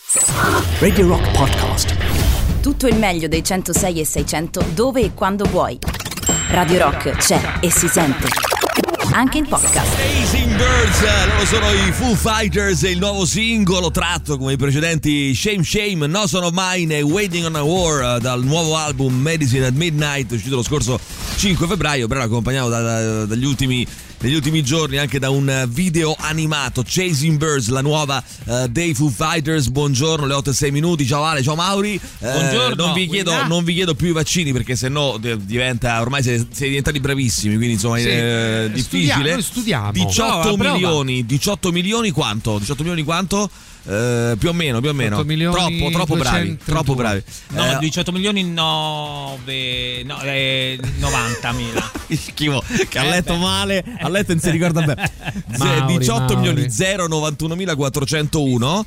Radio Rock Podcast. Tutto il meglio dei 106 e 600 dove e quando vuoi. Radio Rock c'è e si sente anche in podcast. Chasing Birds, loro sono i Foo Fighters e il nuovo singolo tratto come i precedenti Shame Shame, No Son of Mine e Waiting on a War dal nuovo album Medicine at Midnight, uscito lo scorso 5 febbraio, però accompagnato negli ultimi giorni anche da un video animato. Chasing Birds, la nuova dei Foo Fighters. Buongiorno, le 8:06. Ciao Ale, ciao Mauri. Buongiorno. Non vi chiedo più i vaccini perché sennò diventa, ormai siete diventati bravissimi, quindi insomma è difficile. Noi studiamo. 18 milioni quanto? 18 milioni quanto? Più o meno. Troppo bravi. No, 18 milioni 90.000. Schifo, che ha letto male, ha letto e non si ricorda bene. 18 milioni 091.401.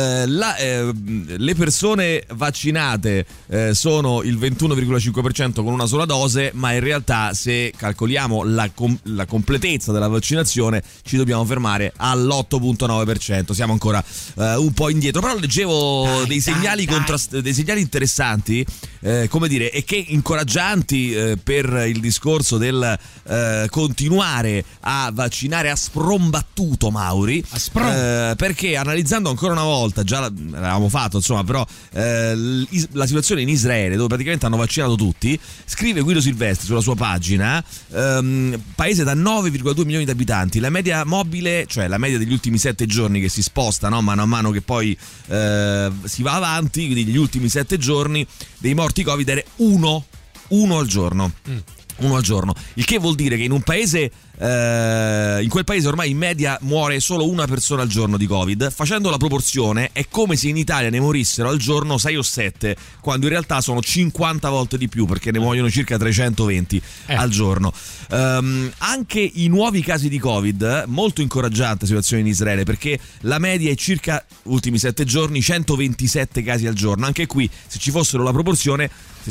Le persone vaccinate sono il 21,5% con una sola dose, ma in realtà se calcoliamo la completezza della vaccinazione ci dobbiamo fermare all'8,9%. Siamo ancora un po' indietro, però leggevo dei segnali interessanti, come dire, e che incoraggianti per il discorso del continuare a vaccinare a sprombattuto, Mauri, perché analizzando ancora una volta, già l'avevamo fatto insomma, però la situazione in Israele, dove praticamente hanno vaccinato tutti, scrive Guido Silvestri sulla sua pagina, paese da 9,2 milioni di abitanti, la media mobile, cioè la media degli ultimi 7 giorni che si sposta, no, mano a mano che poi si va avanti, quindi gli ultimi 7 giorni dei morti Covid era uno al giorno. Uno al giorno, il che vuol dire che in un paese, in quel paese ormai in media muore solo una persona al giorno di Covid. Facendo la proporzione è come se in Italia ne morissero al giorno 6 o 7, quando in realtà sono 50 volte di più, perché ne muoiono circa 320 al giorno. Anche i nuovi casi di Covid, molto incoraggiante la situazione in Israele, perché la media è circa, ultimi 7 giorni, 127 casi al giorno. Anche qui, se ci fosse la proporzione,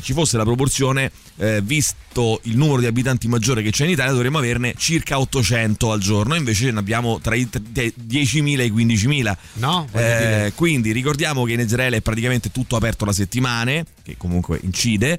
visto il numero di abitanti maggiore che c'è in Italia, dovremmo averne circa 800 al giorno, invece ne abbiamo tra i 10.000 e i 15.000. No, quindi ricordiamo che in Israele è praticamente tutto aperto la settimana, che comunque incide,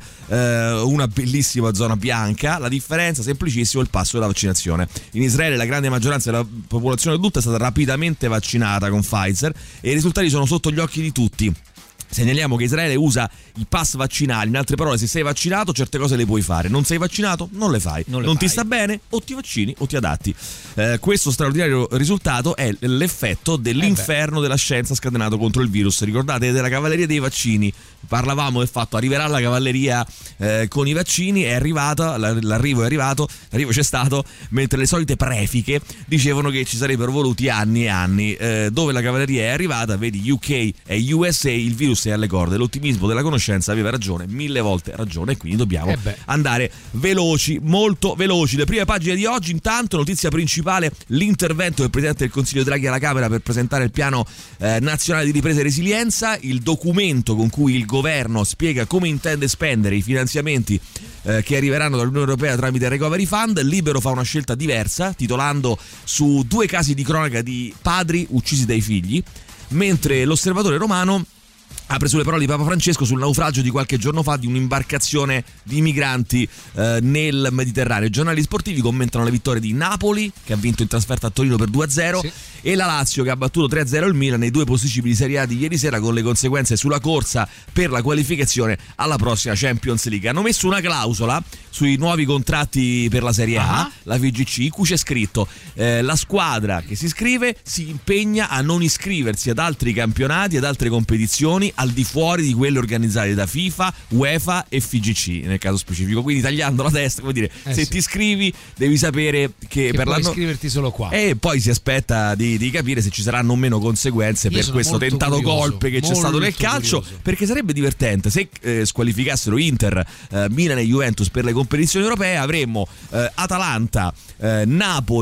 una bellissima zona bianca. La differenza, semplicissimo, è il passo della vaccinazione. In Israele la grande maggioranza della popolazione adulta è stata rapidamente vaccinata con Pfizer e i risultati sono sotto gli occhi di tutti. Segnaliamo che Israele usa i pass vaccinali, in altre parole, se sei vaccinato certe cose le puoi fare, non sei vaccinato non le fai, non ti sta bene o ti vaccini o ti adatti. Questo straordinario risultato è l'effetto dell'inferno della scienza scatenato contro il virus. Ricordate della cavalleria dei vaccini, parlavamo del fatto arriverà la cavalleria con i vaccini, è arrivata, l'arrivo c'è stato, mentre le solite prefiche dicevano che ci sarebbero voluti anni e anni. Dove la cavalleria è arrivata, vedi UK e USA, il virus è alle corde. L'ottimismo della conoscenza aveva ragione, 1000 volte ragione, e quindi dobbiamo andare veloci, molto veloci. Le prime pagine di oggi, intanto, notizia principale, l'intervento del Presidente del Consiglio Draghi alla Camera per presentare il piano nazionale di ripresa e resilienza, il documento con cui il governo spiega come intende spendere i finanziamenti che arriveranno dall'Unione Europea tramite il Recovery Fund. Libero fa una scelta diversa, titolando su 2 casi di cronaca di padri uccisi dai figli, mentre l'Osservatore Romano apre sulle parole di Papa Francesco sul naufragio di qualche giorno fa di un'imbarcazione di migranti nel Mediterraneo. I giornali sportivi commentano le vittorie di Napoli, che ha vinto in trasferta a Torino per 2-0, e la Lazio, che ha battuto 3-0 il Milan nei 2 possibili di Serie A di ieri sera, con le conseguenze sulla corsa per la qualificazione alla prossima Champions League. Hanno messo una clausola sui nuovi contratti per la Serie A, la FIGC, in cui c'è scritto la squadra che si iscrive si impegna a non iscriversi ad altri campionati, ad altre competizioni al di fuori di quelle organizzate da FIFA, UEFA e FIGC nel caso specifico. Quindi, tagliando la testa, come dire, se ti iscrivi devi sapere che per puoi iscriverti solo qua, e poi si aspetta di capire se ci saranno o meno conseguenze per questo tentato golpe che c'è stato nel calcio, perché sarebbe divertente se squalificassero Inter, Milan e Juventus per le competizioni europee. Avremmo Atalanta, Napoli,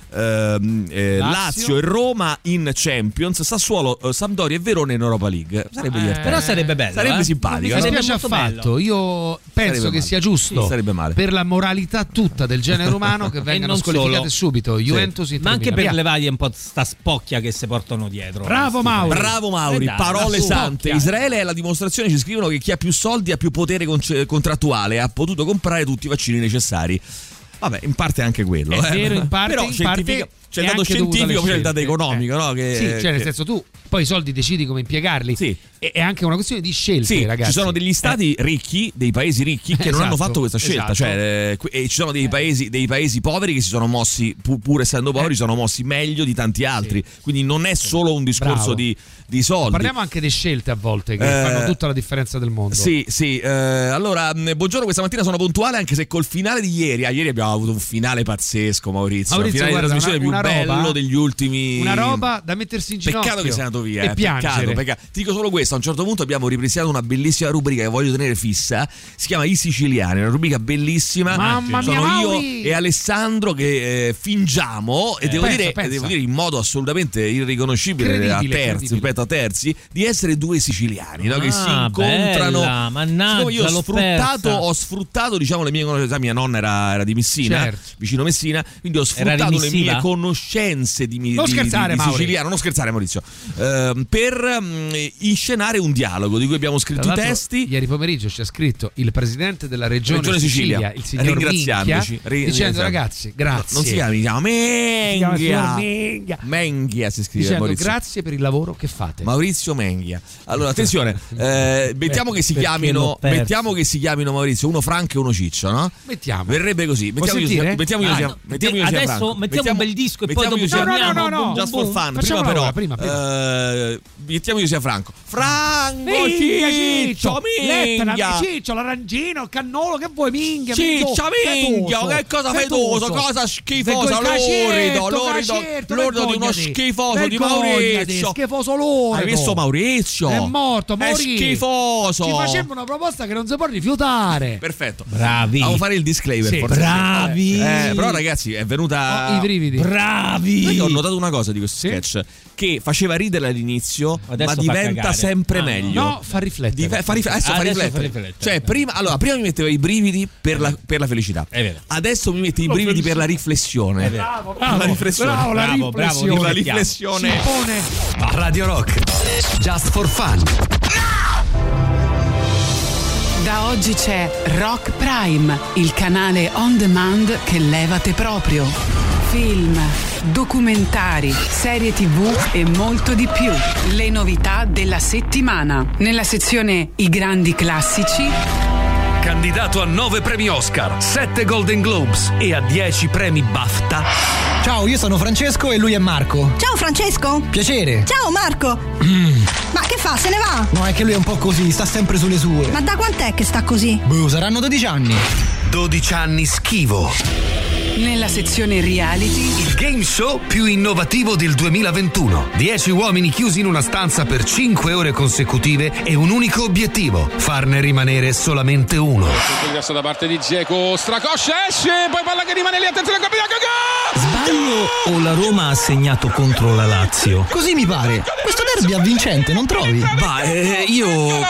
Lazio e Roma in Champions, Sassuolo, Sampdoria e Verona in Europa League. Sarebbe divertente. Però sarebbe bello. Sarebbe simpatico. Mi No? spiace affatto. Io penso che sia giusto sarebbe male. per la moralità tutta del genere umano che vengano non squalificate solo. subito Juventus, Ma anche per via. levargli un po' sta spocchia che si portano dietro. Bravo Mauro. Bravo Mauri, Dai, parole su, sante. Israele è la dimostrazione, ci scrivono, che chi ha più soldi ha più potere contrattuale, ha potuto comprare tutti i vaccini necessari. Vabbè, in parte anche quello. È vero, in parte, però in parte c'è il è dato anche dovuto alle scientifico, poi c'è il dato scelte. economico, no? Che, Sì, cioè nel senso tu poi i soldi decidi come impiegarli. Sì. È anche una questione di scelte, sì, ragazzi. ci sono degli stati ricchi, dei paesi ricchi che non hanno Esatto, fatto questa scelta, esatto. cioè, e ci sono dei paesi poveri che si sono mossi, pur essendo poveri, si sono mossi meglio di tanti altri. Quindi non è solo un discorso di soldi. Parliamo anche di scelte a volte che fanno tutta la differenza del mondo. Sì. Allora, buongiorno, questa mattina sono puntuale, anche se col finale di ieri. Ieri abbiamo avuto un finale pazzesco, Maurizio. Il finale guarda, di trasmissione una più roba, bello degli ultimi. Una roba da mettersi in ginocchio. Peccato che sia andato via. E piangere. Peccato. Ti dico solo questo: a un certo punto abbiamo ripristinato una bellissima rubrica che voglio tenere fissa. Si chiama I Siciliani, una rubrica bellissima. Mamma mia, sono io Mauri! e Alessandro che fingiamo e devo dire in modo assolutamente irriconoscibile rispetto a terzi, di essere due siciliani, no? Che si incontrano. Bella, mannaggia, io ho sfruttato, diciamo, le mie conoscenze. Mia nonna era di Messina, certo, vicino Messina, quindi ho sfruttato le mie conoscenze di siciliano. Non scherzare, Maurizio, per inscenare un dialogo di cui abbiamo scritto i testi. Ieri pomeriggio c'è scritto il presidente della regione Sicilia, il signor ringraziandoci, dicendo: ragazzi, grazie. Non si chiama Menghia. Menghia si scrive, dicendo Maurizio. Grazie per il lavoro che fate. Maurizio Menghia. Allora, attenzione, mettiamo che si chiamino Maurizio, uno Franco e uno Ciccio, no? Mettiamo. Verrebbe così. Mettiamo Adesso mettiamo un bel disco e poi dopo no. Just for fun. Facciamo Prima. Mettiamo io sia Franco. Ciccio, minchia. Ciccio, l'arancino, il cannolo, che vuoi, minchia? Ciccio, minchia, che cosa fetoso, cosa schifosa, lorido di uno schifoso di Maurizio. Schifoso loro. Hai visto Maurizio? È morto, è schifoso. Ci facemmo una proposta che non si può rifiutare. Perfetto. Bravi. Devo fare il disclaimer, sì, forse. Bravi. Però ragazzi, è venuta i brividi. Bravi. Io ho notato una cosa di questo sketch, che faceva ridere all'inizio, adesso ma diventa sempre meglio. No, fa riflettere. Adesso fa riflettere. Cioè, prima mi metteva i brividi per la felicità. È vero. Adesso mi mette i brividi per la riflessione. È vero. La riflessione. Bravo, la riflessione. Radio Rock. Just for fun. Da oggi c'è Rock Prime, il canale on demand che levate proprio. Film, documentari, serie TV e molto di più. Le novità della settimana. Nella sezione I grandi classici. Candidato a 9 premi Oscar, 7 Golden Globes e a 10 premi BAFTA. Ciao, io sono Francesco e lui è Marco. Ciao Francesco. Piacere. Ciao Marco. Ma che fa? Se ne va? No, è che lui è un po' così, sta sempre sulle sue. Ma da quant'è che sta così? Saranno 12 anni. 12 anni schivo. Nella sezione reality. Il game show più innovativo del 2021. 10 uomini chiusi in una stanza per 5 ore consecutive e un unico obiettivo: farne rimanere solamente uno. Adesso da parte di Dzeko, Stracoscia esce, poi palla che rimane lì, attenzione al Sbaglio o la Roma ha segnato contro la Lazio? Così mi pare. Questo derby è avvincente, non trovi? Io...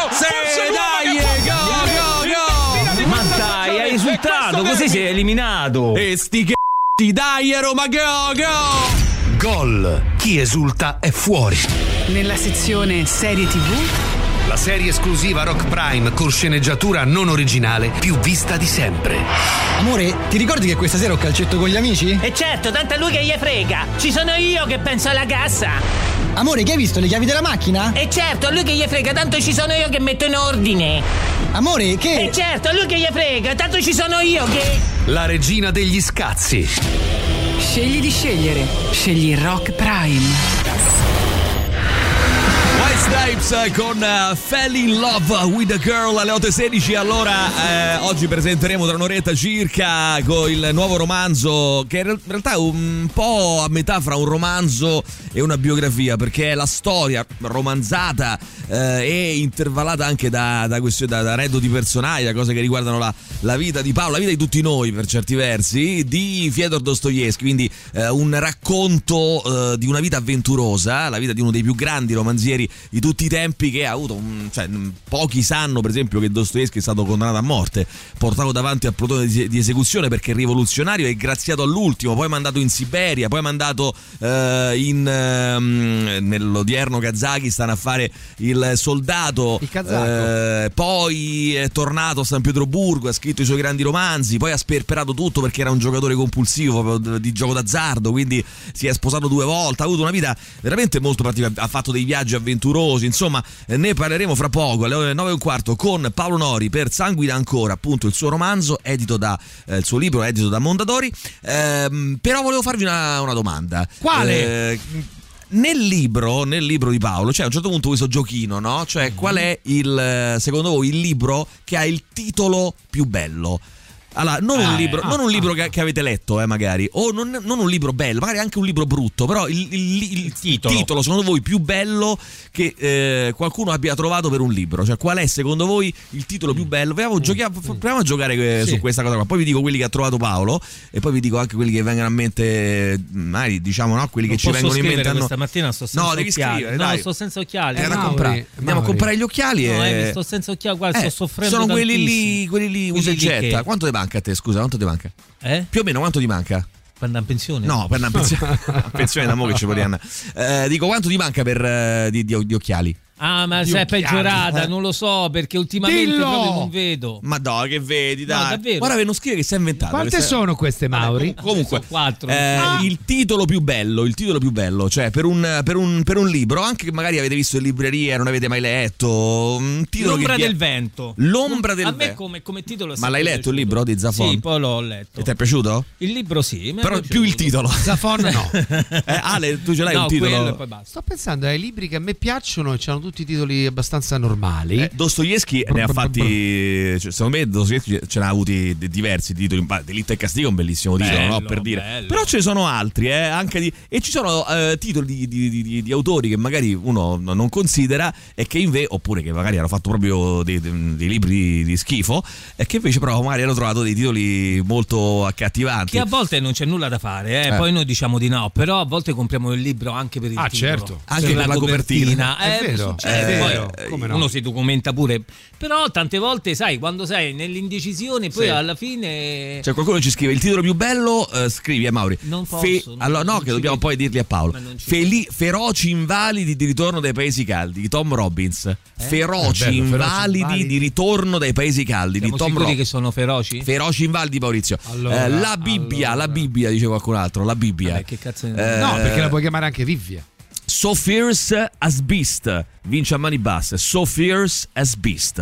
Ma dai, hai esultato, così sei eliminato. E sti c***i, dai Roma, go! Gol. Chi esulta è fuori. Nella sezione serie TV. La serie esclusiva Rock Prime con sceneggiatura non originale più vista di sempre. Amore, ti ricordi che questa sera ho calcetto con gli amici? E certo, tanto a lui che gli frega. Ci sono io che penso alla cassa. Amore, che hai visto? Le chiavi della macchina? E certo, a lui che gli frega, tanto ci sono io che metto in ordine. Amore, che... E certo, a lui che gli frega, tanto ci sono io che... La regina degli scazzi. Scegli di scegliere. Scegli Rock Prime. White Stripes Spears con Fell in Love with a Girl alle 8:16. Allora, oggi presenteremo tra un'oretta circa con il nuovo romanzo, che in realtà è un po' a metà fra un romanzo e una biografia, perché è la storia romanzata e intervallata anche da aneddoti personali, da cose che riguardano la vita di Paolo, la vita di tutti noi per certi versi, di Fyodor Dostoevskij. Quindi un racconto di una vita avventurosa, la vita di uno dei più grandi romanzieri di tutti i tempi, che ha avuto pochi sanno per esempio che Dostoevskij è stato condannato a morte, portato davanti al plotone di esecuzione perché rivoluzionario e graziato all'ultimo, poi mandato in Siberia, poi mandato nell'odierno Kazakistan a fare il soldato, poi è tornato a San Pietroburgo, ha scritto i suoi grandi romanzi, poi ha sperperato tutto perché era un giocatore compulsivo di gioco d'azzardo, quindi si è sposato 2 volte, ha avuto una vita veramente molto particolare, ha fatto dei viaggi avventurosi, insomma ne parleremo fra poco alle 9:15 con Paolo Nori per Sanguina Ancora, appunto il suo romanzo edito il suo libro edito da Mondadori. Però volevo farvi una domanda. Quale? Nel libro di Paolo c'è a un certo punto questo giochino, no? Cioè qual è secondo voi il libro che ha il titolo più bello? Allora, non un libro che avete letto, magari, o non un libro bello, magari anche un libro brutto, però il titolo secondo voi più bello che qualcuno abbia trovato per un libro. Cioè, qual è secondo voi il titolo più bello? Proviamo a giocare su questa cosa qua. Poi vi dico quelli che ha trovato Paolo e poi vi dico anche quelli che vengono a mente, magari diciamo, no, quelli che ci vengono in mente. Questa mattina sto senza devi occhiali. Scrivere, dai. Sto senza occhiali. Andiamo a comprare gli occhiali. Sto senza occhiali, guarda, sto soffrendo. Sono quelli lì usa e getta. Quanto ti manca a te? Scusa, quanto ti manca? Più o meno quanto ti manca? Per andare in pensione? No, per andare in pensione. Pensione da mo' che ci puoi andare. Dico, quanto ti manca di occhiali? Ah, ma sei peggiorata, non lo so, perché ultimamente proprio non vedo. Ma no, che vedi, dai. No, davvero. Guarda che non scrive che si è inventato. Quante sono queste, Mauri? Comunque, 4. Il titolo più bello, cioè per un libro, anche che magari avete visto in libreria e non avete mai letto, un titolo L'ombra del vento. L'ombra del vento. A me come titolo. Ma l'hai letto il libro di Zafon? Sì, poi l'ho letto. E ti è piaciuto? Il libro sì, però più il titolo. Zafon no. Ale, tu ce l'hai un titolo? E poi basta. Sto pensando ai libri che a me piacciono e hanno tutti i titoli abbastanza normali. Dostoevskij ne ha fatti, secondo me Dostoevskij ce n'ha avuti diversi titoli. Delitto e Castigo è un bellissimo titolo, no? Per dire. Però ce ne sono altri, anche e ci sono titoli di autori che magari uno non considera e che invece, oppure che magari hanno fatto proprio dei libri di schifo e che invece però magari hanno trovato dei titoli molto accattivanti. Che a volte non c'è nulla da fare, poi noi diciamo di no, però a volte compriamo il libro anche per il titolo. Certo. Anche per la copertina. È vero. Poi, come no? Uno si documenta pure, però tante volte sai, quando sei nell'indecisione poi alla fine cioè qualcuno ci scrive il titolo più bello, scrivi a Mauri. Non posso. Allora no, che dobbiamo poi dirli a Paolo. Feroci invalidi di ritorno dai paesi caldi di Tom Robbins. Feroci invalidi di ritorno dai paesi caldi di Tom Robbins. Che sono feroci? Feroci invalidi, Maurizio. Allora, la Bibbia dice qualcun altro, la Bibbia. Vabbè, che cazzo no, perché la puoi chiamare anche Bibbia. So Fierce as Beast, vince a mani basse. So Fierce as Beast.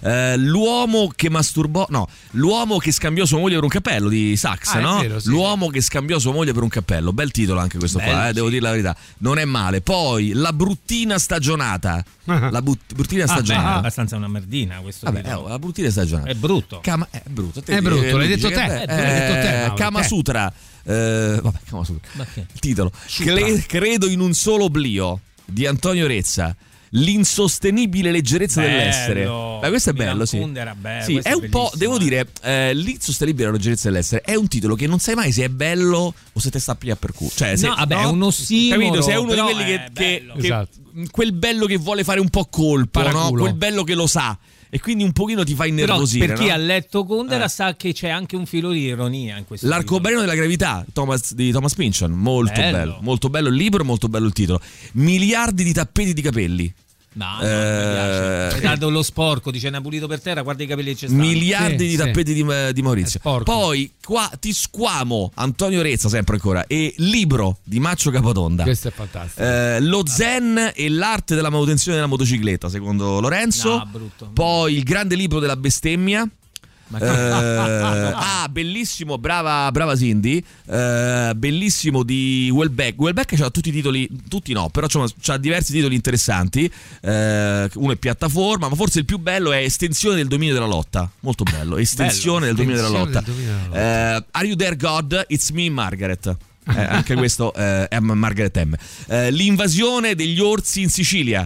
L'uomo che masturbò, no, l'uomo che scambiò sua moglie per un cappello di Sachs, no? Vero, sì. L'uomo che scambiò sua moglie per un cappello. Bel titolo anche questo qua, devo dire la verità. Non è male. Poi La bruttina stagionata. La bruttina stagionata. È abbastanza una merdina questo. Vabbè, la bruttina stagionata. È brutto. È brutto. È brutto, l'hai detto te. Kama Sutra. Vabbè, Kama Sutra. Il titolo. Credo in un solo oblio di Antonio Rezza. L'insostenibile leggerezza dell'essere. Ma questo è bello, sì. Era bello, sì, è un po', devo dire, l'insostenibile leggerezza dell'essere è un titolo che non sai mai se è bello o se te sta a pigliare per culo. Cioè, è uno ossimoro. Capito? Se è uno di quelli che esatto. Quel bello che vuole fare un po' colpo, no? Quel bello che lo sa. E quindi un pochino ti fa innervosire. Però per chi ha letto Kundera sa che c'è anche un filo di ironia in questo L'arcobaleno della gravità di Thomas Pynchon. Molto bello. Molto bello il libro, molto bello il titolo. Miliardi di tappeti di capelli. No, non mi piace. È dato lo sporco, dice Napulito per terra, guarda i capelli che ci stanno. Miliardi di tappeti di Maurizio. Poi qua Ti squamo, Antonio Rezza sempre ancora. E Libro di Maccio Capatonda. Questo è fantastico. Lo zen e l'arte della manutenzione della motocicletta secondo Lorenzo. Brutto. Poi Il grande libro della bestemmia Bellissimo, brava Cindy. Bellissimo di Welbeck. Welbeck c'ha tutti i titoli, tutti no, però c'ha diversi titoli interessanti. Uno è piattaforma, ma forse il più bello è Estensione del dominio della lotta. Molto bello. Estensione del dominio della lotta. Are You There God? It's Me, Margaret. Anche questo è Margaret M. L'invasione degli orsi in Sicilia.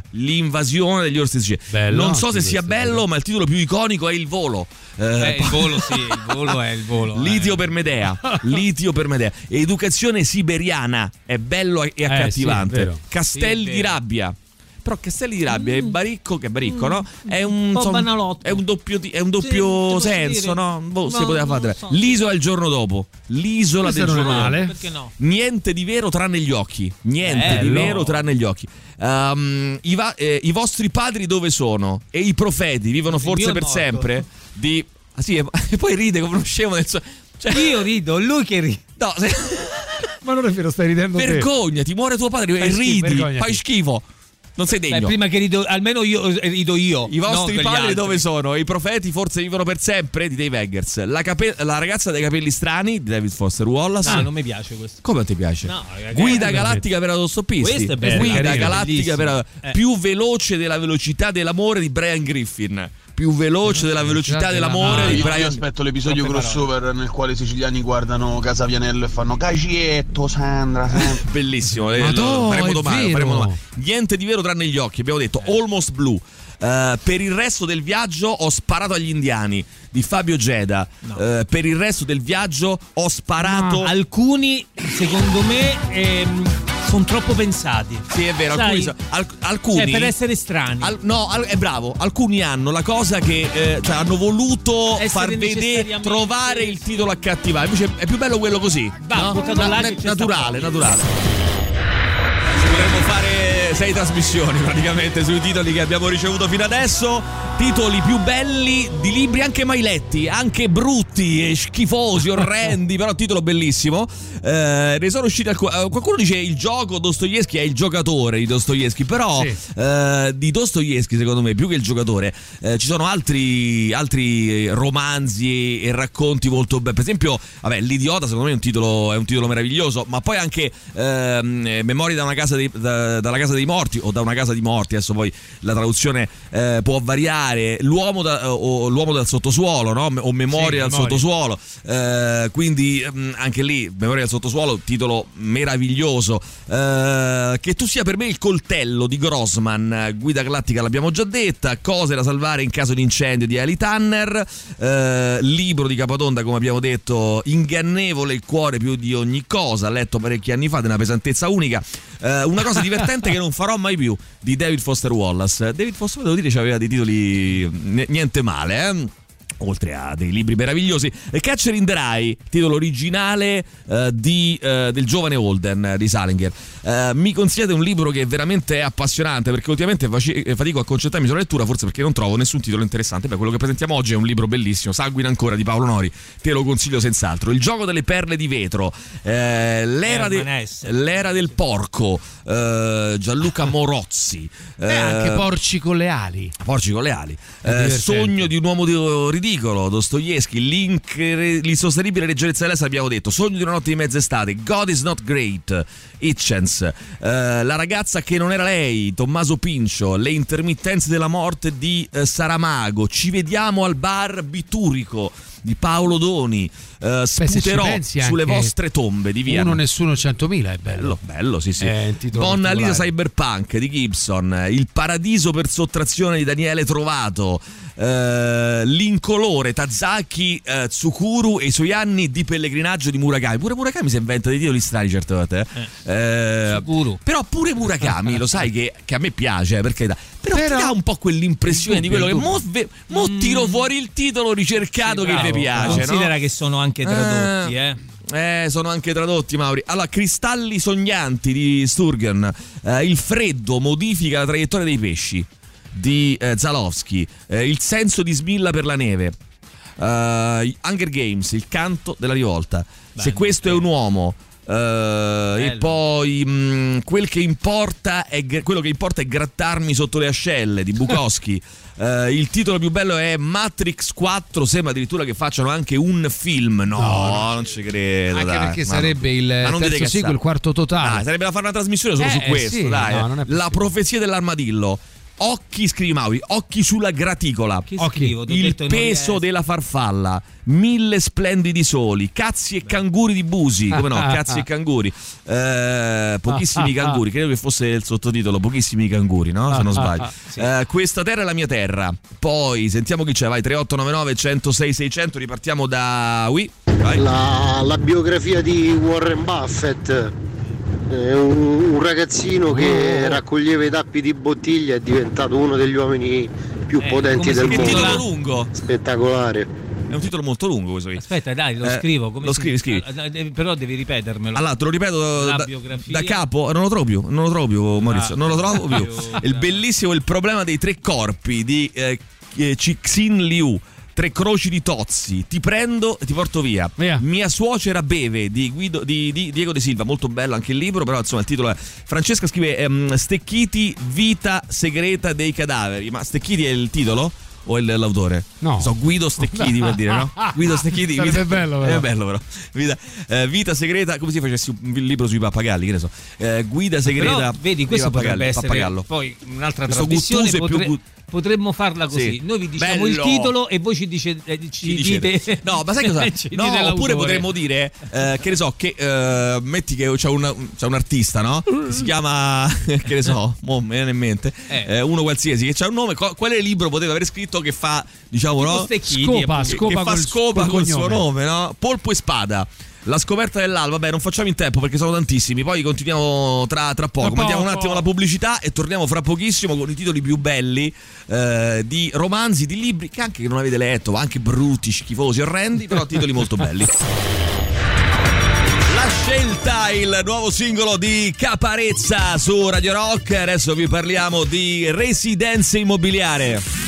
Bello, non so se sia bello, ma il titolo più iconico è Il volo. Il volo, sì, il volo è il volo. Litio per Medea. Educazione siberiana. È bello e accattivante. Sì, Castelli di rabbia. Però Castelli di rabbia è baricco, no? È un banalotto. È un doppio senso, no? Si poteva fare. So. L'isola il giorno dopo. L'isola del giorno dopo. Perché no? Niente di vero tranne gli occhi. Di vero tranne gli occhi. I vostri padri dove sono? E i profeti vivono forse per sempre? Sì, e poi ride come uno scemo del suo. Io rido, lui che ride. No, ma non è vero, stai ridendo. Vergognati, muore tuo padre e ridi, fai schifo. Non sei degno. Prima che rido, almeno io rido io. I vostri padri dove sono? I profeti forse vivono per sempre? Di Dave Eggers. La ragazza dai capelli strani di David Foster Wallace. No, non mi piace questo. Come non ti piace? No, Guida galattica per autostoppisti. Questo è bello. Guida galattica per più veloce della velocità dell'amore di Brian Griffin. Più veloce della velocità dell'amore di Brian. Io aspetto l'episodio crossover nel quale i siciliani guardano Casa Vianello e fanno Cacietto, Sandra. Bellissimo. Faremo domani. Niente di vero tranne gli occhi. Abbiamo detto Almost Blue. Per il resto del viaggio ho sparato agli indiani di Fabio Geda. Per il resto del viaggio ho sparato. Alcuni, secondo me, sono troppo pensati. Sì, è vero. Alcuni per essere strani. È bravo. Alcuni hanno la cosa che hanno voluto far vedere, trovare il titolo accattivante. Invece è più bello quello così. Naturale. Potremmo fare 6 trasmissioni praticamente sui titoli che abbiamo ricevuto fino adesso. Titoli più belli di libri anche mai letti, anche brutti e schifosi, orrendi, però titolo bellissimo. Ne sono usciti qualcuno dice il gioco Dostoevskij è il giocatore di Dostoevskij, però di Dostoevskij secondo me più che il giocatore ci sono altri romanzi e racconti molto belli. Per esempio, L'idiota secondo me è un titolo meraviglioso, ma poi anche Memorie dalla casa dei morti o da una casa di morti, adesso poi la traduzione può variare. L'uomo dal sottosuolo, no? O Memorie dal sottosuolo, quindi anche lì Memorie dal sottosuolo, titolo meraviglioso. Che tu sia per me il coltello di Grossman. Guida galattica l'abbiamo già detta. Cose da salvare in caso di incendio di Ali Tanner. Libro di Capatonda, come abbiamo detto, ingannevole il cuore più di ogni cosa, letto parecchi anni fa, di una pesantezza unica. Una cosa divertente che non farò mai più, di David Foster Wallace. David Foster, devo dire, aveva dei titoli niente male, oltre a dei libri meravigliosi. Catcher in the Rye, titolo originale del giovane Holden di Salinger. Mi consigliate un libro che veramente è appassionante, perché ultimamente fatico a concentrarmi sulla lettura, forse perché non trovo nessun titolo interessante. Quello che presentiamo oggi è un libro bellissimo, Sanguina ancora, di Paolo Nori, te lo consiglio senz'altro. Il gioco delle perle di vetro, l'era del porco, Gianluca Morozzi, anche Porci con le ali, Sogno di un uomo ridicolo, Dostoevskij, l'insostenibile leggerezza dell'essere, abbiamo detto, Sogno di una notte di mezz'estate, God is not great, Hitchens, La ragazza che non era lei, Tommaso Pincio, Le intermittenze della morte di Saramago, Ci vediamo al bar Biturico di Paolo Doni, Sputerò sulle vostre tombe di Vienna. Uno nessuno 100.000 è bello, sì. Monna Lisa Cyberpunk di Gibson, Il paradiso per sottrazione di Daniele Trovato, L'incolore, Tazaki Tsukuru e i suoi anni di pellegrinaggio di Murakami. Pure Murakami si inventa dei titoli strani certe volte. Però pure Murakami, lo sai che a me piace, perché però ti dà un po' quell'impressione di quello che mo tiro fuori il titolo ricercato, che vi piace. Considera, no? Che sono anche tradotti, sono anche tradotti, Mauri. Allora, Cristalli sognanti di Sturgeon, Il freddo modifica la traiettoria dei pesci di Zalowski, Il senso di Smilla per la neve, Hunger Games, Il canto della rivolta, Se questo è un uomo, E poi quello che importa è grattarmi sotto le ascelle di Bukowski. Il titolo più bello è Matrix 4, sembra addirittura che facciano anche un film. No, non ci credo. Anche dai, perché sarebbe il terzo sequel, il quarto totale. Sarebbe da fare una trasmissione solo su questo. Sì, dai. no, non è La profezia dell'armadillo. Occhi, scrivi Mauri, occhi sulla graticola. Il peso della farfalla. 1000 splendidi soli. Cazzi e canguri di Busi. Come no, cazzi e canguri. Pochissimi canguri. Credo che fosse il sottotitolo. Pochissimi canguri, no? Se non sbaglio. Sì. Questa terra è la mia terra. Poi sentiamo chi c'è. Vai, 3899 106 600. Ripartiamo da Vai. La biografia di Warren Buffett. Un ragazzino che raccoglieva i tappi di bottiglia, è diventato uno degli uomini più potenti del mondo. È un titolo lungo. Spettacolare. È un titolo molto lungo questo qui. Aspetta, dai, lo scrivo. Come scrivi. Però devi ripetermelo. Allora, te lo ripeto da capo. Non lo trovo più, Maurizio. Non lo trovo più. Il bellissimo Il problema dei tre corpi di Cixin Liu. 3 croci di Tozzi, ti prendo e ti porto via. Mia suocera beve di Diego De Silva, molto bello anche il libro, però insomma il titolo è. Francesca scrive Stecchiti, vita segreta dei cadaveri. Ma Stecchiti è il titolo? O l'autore? No. Guido Stecchiti per dire, no? Guido Stecchiti. È bello, però. È bello, però. Vita segreta, come se facessi un libro sui pappagalli, che ne so. Guida segreta. Però, vedi, questo potrebbe essere pappagallo. Poi un'altra trasmissione potremmo farla così. Sì. Noi vi diciamo il titolo e voi ci dite. No, ma sai cosa? No, oppure potremmo dire che ne so, che metti che c'è un artista, no? Che si chiama che ne so, me ne viene in mente. Uno qualsiasi che c'ha un nome, quale libro poteva aver scritto che fa, diciamo, no? Scopa col suo nome, no? Polpo e spada. La scoperta dell'alba, non facciamo in tempo perché sono tantissimi, poi continuiamo tra poco. Mandiamo un attimo la pubblicità e torniamo fra pochissimo con i titoli più belli di romanzi, di libri che anche non avete letto, anche brutti, schifosi, orrendi, però titoli molto belli. La scelta, il nuovo singolo di Caparezza su Radio Rock. Adesso vi parliamo di residenza immobiliare.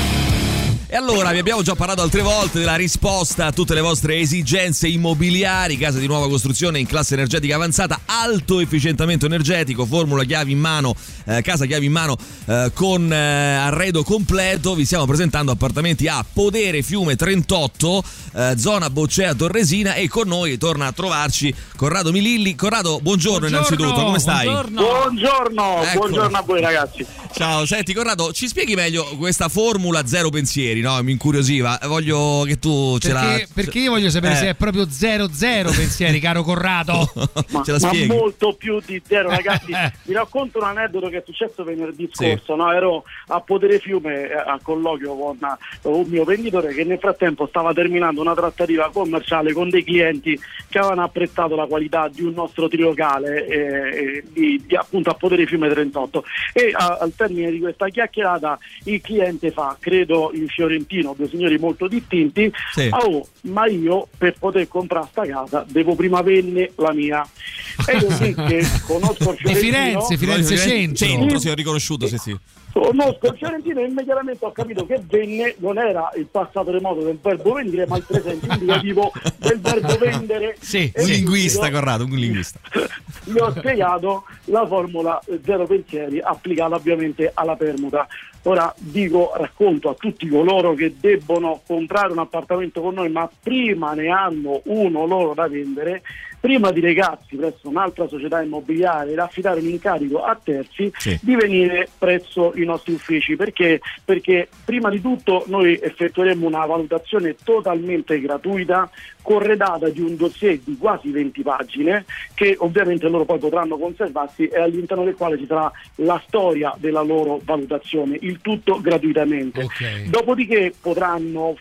E allora, vi abbiamo già parlato altre volte della risposta a tutte le vostre esigenze immobiliari, case di nuova costruzione in classe energetica avanzata, alto efficientamento energetico, formula chiavi in mano, casa chiavi in mano con arredo completo. Vi stiamo presentando appartamenti a Podere Fiume 38, zona Boccea Torresina, e con noi torna a trovarci Corrado Mililli. Corrado, buongiorno innanzitutto, come stai? Buongiorno a voi ragazzi. Ciao, senti Corrado, ci spieghi meglio questa formula zero pensieri? No, mi incuriosiva. Voglio che tu perché io voglio sapere se è proprio 0 pensieri, caro Corrado. Ma molto più di 0, ragazzi. Vi racconto un aneddoto che è successo venerdì scorso. No? Ero a Podere Fiume a colloquio con un mio venditore che nel frattempo stava terminando una trattativa commerciale con dei clienti che avevano apprezzato la qualità di un nostro trilocale appunto a Podere Fiume 38, e al termine di questa chiacchierata il cliente fa, credo in fiorentino, 2 signori molto distinti, ma io per poter comprare sta casa devo prima vendere la mia. E io che conosco il fiorentino, Firenze centro, si è riconosciuto, sì. Conosco il fiorentino e immediatamente ho capito che venne non era il passato remoto del verbo vendere, ma il presente indicativo del verbo vendere. Un linguista, Corrado, un linguista. Gli ho spiegato la formula 0 pensieri applicata ovviamente alla permuta. Ora racconto a tutti coloro che debbono comprare un appartamento con noi, ma prima ne hanno uno loro da vendere, prima di recarsi presso un'altra società immobiliare ed affidare un incarico a terzi, di venire presso i nostri uffici. Perché prima di tutto noi effettueremo una valutazione totalmente gratuita, corredata di un dossier di quasi 20 pagine che ovviamente loro poi potranno conservarsi e all'interno del quale ci sarà la storia della loro valutazione, il tutto gratuitamente. Dopodiché potranno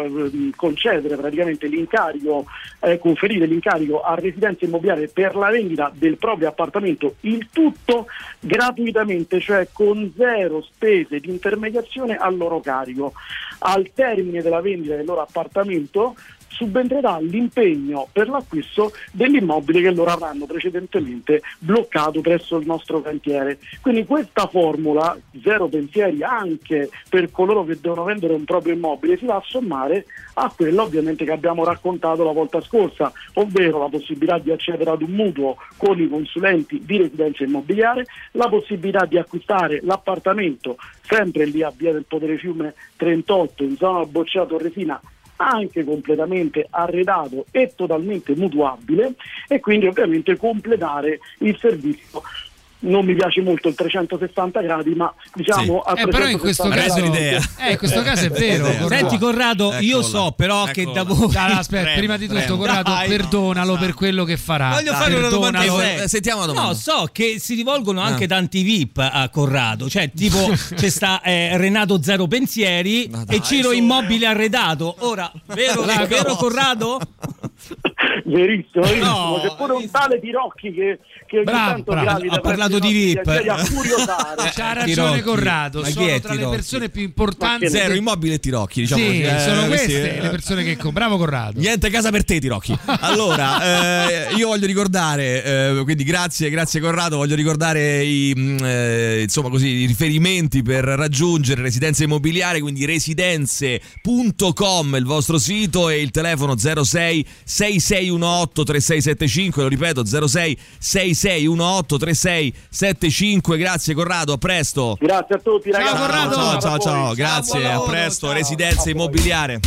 concedere praticamente l'incarico, conferire l'incarico a residenza immobiliare per la vendita del proprio appartamento, il tutto gratuitamente, cioè con 0 spese di intermediazione a loro carico. Al termine della vendita del loro appartamento subentrerà l'impegno per l'acquisto dell'immobile che loro avranno precedentemente bloccato presso il nostro cantiere. Quindi questa formula, zero pensieri anche per coloro che devono vendere un proprio immobile, si va a sommare a quello ovviamente che abbiamo raccontato la volta scorsa, ovvero la possibilità di accedere ad un mutuo con i consulenti di residenza immobiliare, la possibilità di acquistare l'appartamento sempre lì a Via del Podere Fiume 38 in zona Bocciato Torresina, anche completamente arredato e totalmente mutuabile, e quindi ovviamente completare il servizio. Non mi piace molto il 360 gradi, ma diciamo a 360 però in questo caso l'idea. In questo caso è vero. Senti Corrado, io so però che da voi aspetta, prima di tutto Corrado, perdonalo per quello che farà. Voglio fare una domanda. Sentiamo la domanda. No, so che si rivolgono anche tanti VIP a Corrado, cioè tipo c'è sta Renato Zero Pensieri e Ciro Immobile Arredato. Ora, vero Corrado? Verissimo. C'è pure un tale Tirocchi che ogni tanto ha parlato di VIP. C'ha ragione Corrado, sono tra le persone più importanti. Zero Immobile e Tirocchi, diciamo sì, così. Sono queste le persone che bravo Corrado. Niente casa per te, Tirocchi. Allora, io voglio ricordare, quindi grazie Corrado, voglio ricordare i riferimenti per raggiungere Residenza Immobiliare, quindi residenze.com il vostro sito e il telefono 06 6618 3675, lo ripeto 06 6618 3675. Grazie Corrado, a presto. Grazie a tutti ragazzi. Ciao Corrado. Ciao, grazie, a presto. Ciao. Residenza Immobiliare.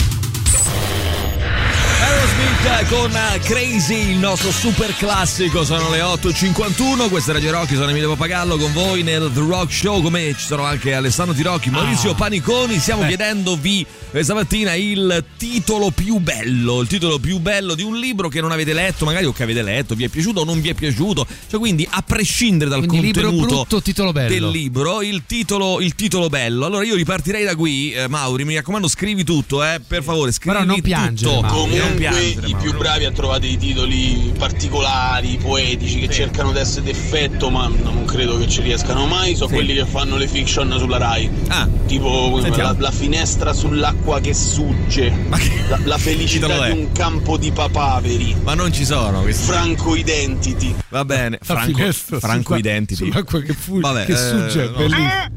Aerosmith con Crazy, il nostro super classico. Sono le 8.51, questa è Radio Rock, sono Emilio Papagallo con voi nel The Rock Show, come ci sono anche Alessandro Tirocchi, Maurizio Paniconi. Stiamo chiedendovi questa mattina il titolo più bello di un libro che non avete letto, magari o che avete letto, vi è piaciuto o non vi è piaciuto, cioè quindi a prescindere dal contenuto libro brutto, titolo bello del libro, il titolo bello. Allora io ripartirei da qui, Mauri, mi raccomando scrivi tutto, per favore, scrivi però non piangere, tutto. Comunque i più bravi a trovare dei titoli particolari, poetici, che cercano di essere d'effetto, ma non credo che ci riescano mai, sono quelli che fanno le fiction sulla Rai. Tipo la finestra sull'acqua che sugge, la felicità di un campo di papaveri. Ma non ci sono questi. Franco Identity. Va bene, Franco Identity. Sull'acqua che sugge, è bellissimo.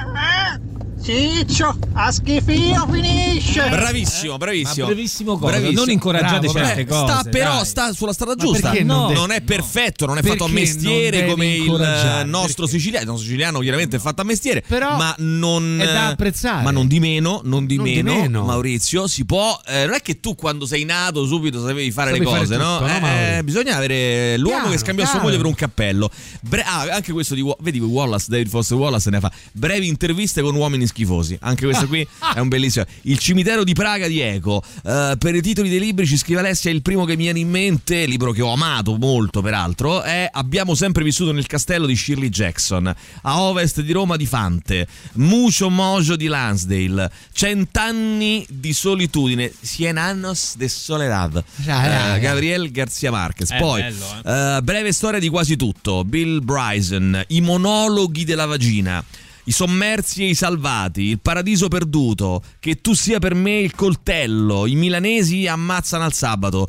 Ciccio, a schifino finisce. Bravissimo. Brevissimo cosa. Non incoraggiate certe cose. Sta sulla strada giusta. Non è perfetto, non è fatto a mestiere come il nostro siciliano. Il nostro siciliano chiaramente è fatto a mestiere, però ma non è da apprezzare. Ma non di meno, Maurizio, si può. Non è che tu quando sei nato subito sapevi fare le cose, tutto, no? Bisogna avere l'uomo che scambiò sua moglie per un cappello. Anche questo vedi Wallace, David Foster Wallace ne fa brevi interviste con uomini schifosi. Anche questo qui è un bellissimo. Il cimitero di Praga di Eco. Per i titoli dei libri ci scrive Alessia, il primo che mi viene in mente, libro che ho amato molto peraltro, è Abbiamo sempre vissuto nel castello di Shirley Jackson, A ovest di Roma di Fante, Mucho Mojo di Lansdale, 100 anni di solitudine, 100 años de soledad, Gabriel García Márquez. Poi breve storia di quasi tutto, Bill Bryson, I monologhi della vagina, I sommersi e i salvati, Il paradiso perduto, Che tu sia per me il coltello, I milanesi ammazzano al sabato,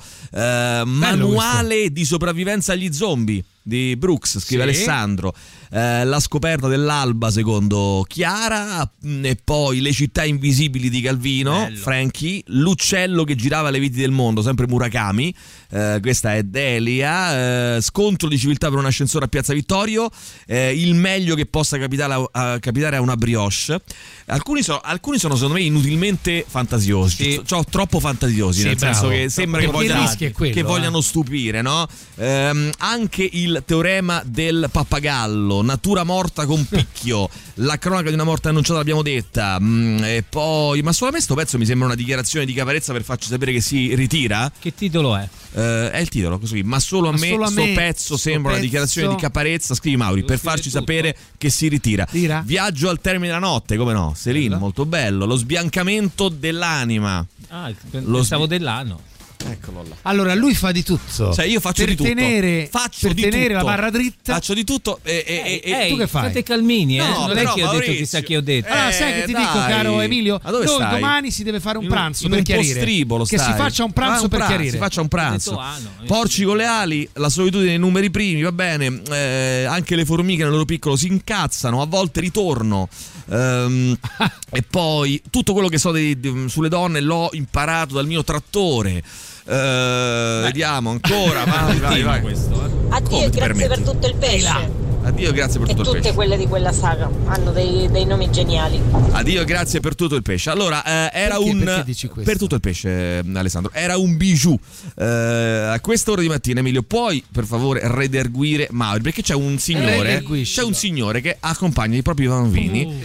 Manuale di sopravvivenza agli zombie di Brooks, scrive Alessandro, La scoperta dell'alba secondo Chiara, e poi Le città invisibili di Calvino, Frankie, L'uccello che girava le viti del mondo, sempre Murakami, questa è Delia, Scontro di civiltà per un ascensore a Piazza Vittorio, Il meglio che possa capitare a una brioche. Alcuni sono secondo me inutilmente fantasiosi, troppo fantasiosi, nel senso che sembra che vogliano stupire, no? Anche il teorema del pappagallo, Natura morta con picchio, La cronaca di una morte annunciata l'abbiamo detta, e poi ma solo a me sto pezzo mi sembra una dichiarazione di Caparezza per farci sapere che si ritira. Che titolo è? È il titolo così, ma solo a me sto pezzo sembra una dichiarazione di Caparezza, scrivi Mauri, per farci sapere che si ritira. Viaggio al termine della notte, come no? Céline, molto bello. Lo sbiancamento dell'anima. Pensavo dell'anno. Eccolo là. Allora, lui fa di tutto. Cioè, io faccio di tutto. Per tenere la barra dritta. Faccio di tutto. E tu che fai? State calmini, No, non è che io ho detto chissà che ho detto. Allora, sai che ti dico, caro Emilio? Dove noi stai? domani si deve fare un pranzo in per un chiarire. postribolo che stai. si faccia un pranzo per chiarire. Si faccia un pranzo. Porci con le ali, la solitudine dei numeri primi, va bene. Anche le formiche nel loro piccolo si incazzano, a volte ritorno. E poi tutto quello che so sulle donne l'ho imparato dal mio trattore. Vediamo ancora. Vai questo. Addio e grazie per tutto il pesce. Addio e grazie per tutto il pesce. Tutte quelle di quella saga hanno dei nomi geniali. Addio e grazie per tutto il pesce. Allora, era perché dici questo? Per tutto il pesce, Alessandro. Era un bijou. A quest'ora di mattina, Emilio, puoi per favore rederguire Mauri? Perché c'è un signore che accompagna i propri bambini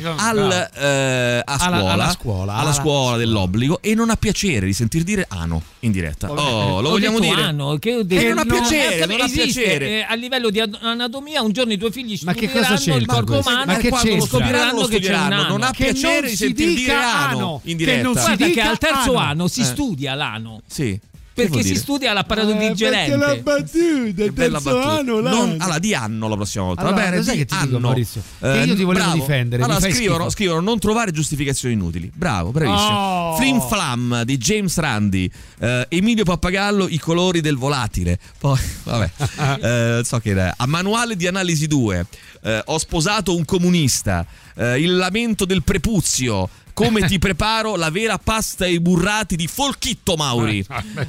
alla scuola dell'obbligo e non ha piacere di sentir dire ano in diretta. Lo vogliamo dire? Ano, che non ha piacere, non ha piacere. A livello di anatomia, un giorno i tuoi figli studieranno il corpo umano, ma che quando scopriranno che c'è un ano. Non ha piacere di sentir dire ano in diretta. Guarda che al terzo anno si studia l'ano. Sì. Perché si studia l'apparato digerente. Perché la battuta, il terzo anno. Allora, di anno la prossima volta. Allora, va bene, sai che ti dico, Maurizio? Che io ti volevo difendere. Allora, scrivono non trovare giustificazioni inutili. Bravo, bravissimo. Flim Flam di James Randi. Emilio Pappagallo, i colori del volatile. Poi, vabbè, so che era. A manuale di analisi 2. Ho sposato un comunista. Il lamento del prepuzio. Come ti preparo la vera pasta ai burrati di Folchitto Mauri.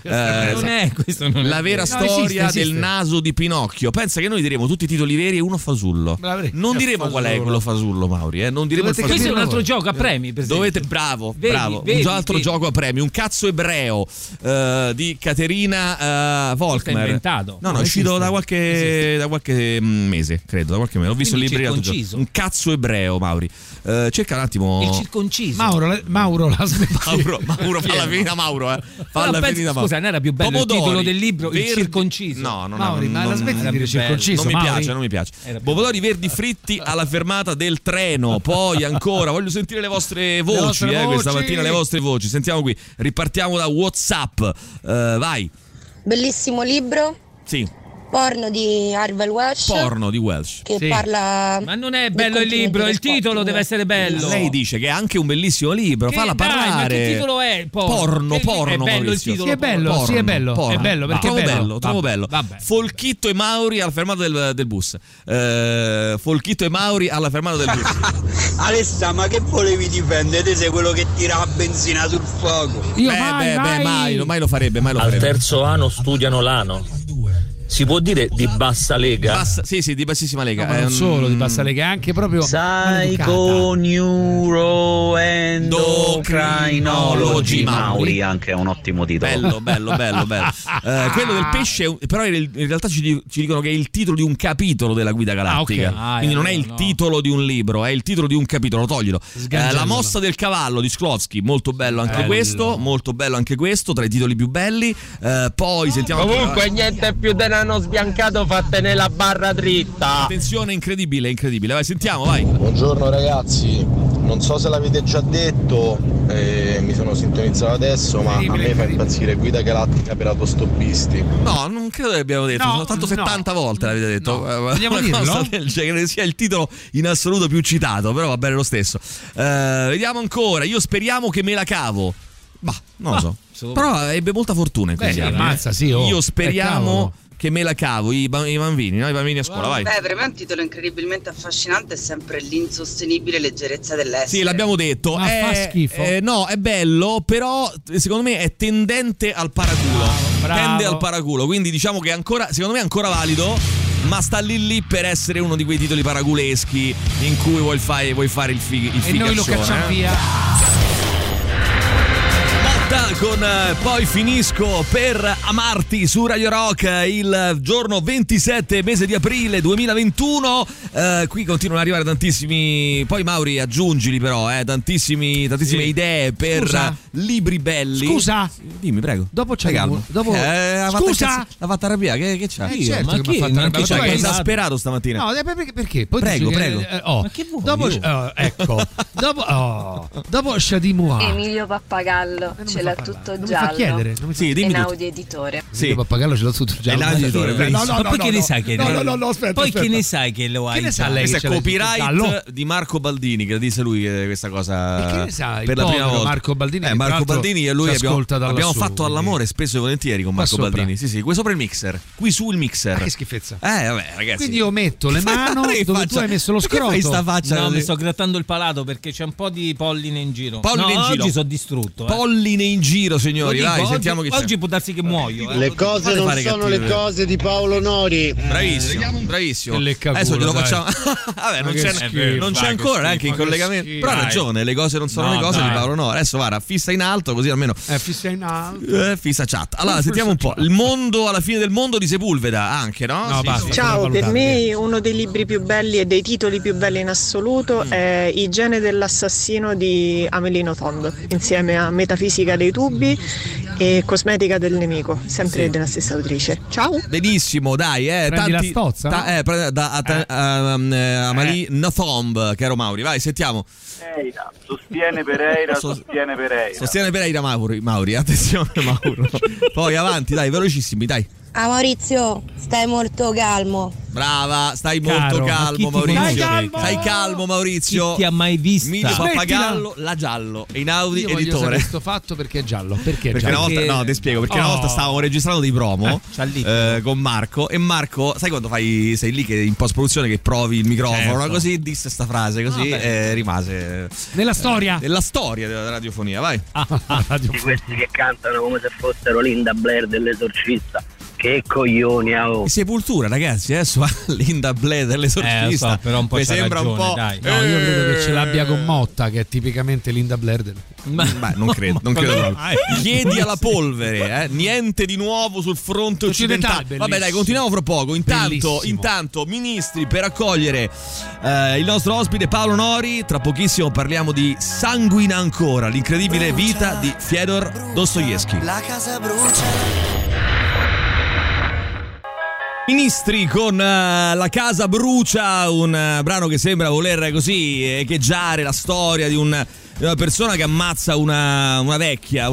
Questo non è la vera storia esiste. del naso di Pinocchio. Pensa che noi diremo tutti i titoli veri e uno fasullo. Non diremo qual è quello fasullo, Mauri. Non diremo il fasullo. Questo è un altro gioco a premi. Per Dovete, bravo. Un altro gioco a premi. Un cazzo ebreo di Caterina Volkmer. È inventato. No, è uscito da qualche mese, credo. Da qualche mese. Ho visto il libro. Un cazzo ebreo, Mauri. Cerca un attimo. Il circonciso. Mauro la smetta. Mauro fa la finita Mauro, Scusa, non era più bello Pomodori, il titolo del libro, verdi, il circonciso? No, Mauri, ma la smetti di dire circonciso. Non mi piace. Pomodori verdi fritti alla fermata del treno. Poi ancora voglio sentire le vostre voci, questa mattina le vostre voci. Sentiamo qui. Ripartiamo da WhatsApp. Vai. Bellissimo libro. Sì. Porno di Harvey Welsh. Che parla. Ma non è bello il libro, il titolo deve essere bello. Lei dice che è anche un bellissimo libro. Falla parlare. Ma che titolo è? Porno. È bello Maurizio. il titolo. Sì, è bello. Sì, è bello. Porno. È bello perché è bello. Trovo bello. Folchitto e Mauri alla fermata del bus. Folchitto e Mauri alla fermata del bus. Alessa, ma che volevi difendere? Te sei quello che tira benzina sul fuoco. Mai lo farebbe. Al terzo anno studiano l'ano. Si può dire di bassa lega? Sì, di bassissima lega. No, non solo di bassa lega, anche proprio Psycho-Neuro-Endocrinology Mauri, anche è un ottimo titolo. Bello. Quello del pesce, però in realtà ci dicono che è il titolo di un capitolo della Guida Galattica. Quindi non è il titolo di un libro, è il titolo di un capitolo, toglilo. La mossa del cavallo di Shklovsky, molto bello anche questo, tra i titoli più belli. Poi sentiamo. Comunque niente più della hanno sbiancato, fattene la barra dritta. Attenzione, incredibile. Vai, sentiamo, vai. Buongiorno ragazzi, non so se l'avete già detto, mi sono sintonizzato adesso, ma a me fa impazzire Guida Galattica per autostoppisti. No, non credo che abbiamo detto, soltanto 70 volte l'avete detto. Vogliamo dirlo? Che sia il titolo in assoluto più citato, però va bene lo stesso. Vediamo ancora, io speriamo che me la cavo. Non lo so. Però ebbe molta fortuna in questi anni. Ammazza, sì, io speriamo che me la cavo, i bambini, no? I bambini a scuola, vai. Per me un titolo incredibilmente affascinante è sempre l'insostenibile leggerezza dell'essere. Sì, l'abbiamo detto. Fa schifo. No, è bello, però secondo me è tendente al paraculo. Tende al paraculo, quindi diciamo che secondo me è ancora valido, ma sta lì per essere uno di quei titoli paraculeschi in cui vuoi fare il figaccione. E noi lo cacciamo via. Con Poi finisco per amarti su Radio Rock il giorno 27 mese di aprile 2021. Qui continuano ad arrivare tantissimi. Poi Mauri aggiungili però tantissime idee per libri belli. Scusa, dimmi prego. Dopo c'è calmo. Scusa, l'ha fatta arrabbiare. Che c'ha? Certo, ma chi? Non c'è, è esasperato stamattina. No, perché? Poi prego. Ma che vuoi? Dopo Shadi Mua. Emilio Pappagallo, ce l'ha tutto giallo. Einaudi editore. Sì, pappagallo ce l'ha tutto giallo. Ma poi che ne sai che aspetta. Poi che ne sai che lo hai? Questo è copyright di Marco Baldini, che disse lui questa cosa. E che ne sai? Per la prima volta. Marco Baldini. Marco Baldini e lui abbiamo fatto all'amore spesso e volentieri con Marco Baldini. Sì, qui sopra il mixer. Qui sul mixer. Ma che schifezza. Vabbè, ragazzi. Quindi io metto le mani dove tu hai messo lo scroto. No, mi sto grattando il palato perché c'è un po' di polline in giro. Oggi sono distrutto. Polline in giro, signori. Vai, sentiamo che c'è. Oggi può darsi che muoio. Le cose non sono le cose di Paolo Nori. Bravissimo. Adesso glielo facciamo. Vabbè, non c'è ancora neanche in collegamento. Però ha ragione, le cose non sono le cose di Paolo Nori. Adesso guarda, fissa in alto, così almeno. Fissa in alto. Fissa chat. Allora, sentiamo un po'. Il mondo alla fine del mondo di Sepulveda, anche, no? Ciao, per me uno dei libri più belli e dei titoli più belli in assoluto è Igiene dell'assassino di Amélie Nothomb, insieme a Metafisica dei tubi e Cosmetica del nemico, sempre della stessa autrice. Ciao. Benissimo, dai, prendi la stozza? Amélie Nothomb, caro Mauri, vai, sentiamo. Sostiene Pereira. Sostiene Pereira, Mauri, attenzione Mauro. Poi avanti, dai, velocissimi, dai. Maurizio, stai molto calmo. Brava, stai molto calmo, Maurizio. Stai calmo, Maurizio. Chi ti ha mai visto? Milo Pappagallo, la giallo. Einaudi, editore. Voglio sapere questo fatto perché è giallo. Perché una volta, no, ti spiego. Perché una volta stavamo registrando dei promo con Marco. E Marco, sai quando sei lì che in post produzione che provi il microfono, così disse sta frase, così rimase nella storia della radiofonia. Vai. Di questi che cantano come se fossero Linda Blair dell'Esorcista. Che coglioni, Sepoltura, ragazzi, Linda Blair dell'Esorcista. Però un po' mi sembra ragione, un po'. Dai. No, io credo che ce l'abbia con Motta, che è tipicamente Linda Blair. Beh, non credo proprio. Chiedi alla polvere, niente di nuovo sul fronte occidentale. Vabbè, dai, continuiamo fra poco. Intanto, ministri per accogliere il nostro ospite Paolo Nori. Tra pochissimo parliamo di Sanguina ancora, l'incredibile vita di Fyodor Dostoevskij. La casa brucia. Ministri con La casa brucia, un brano che sembra voler così echeggiare la storia di una persona che ammazza una vecchia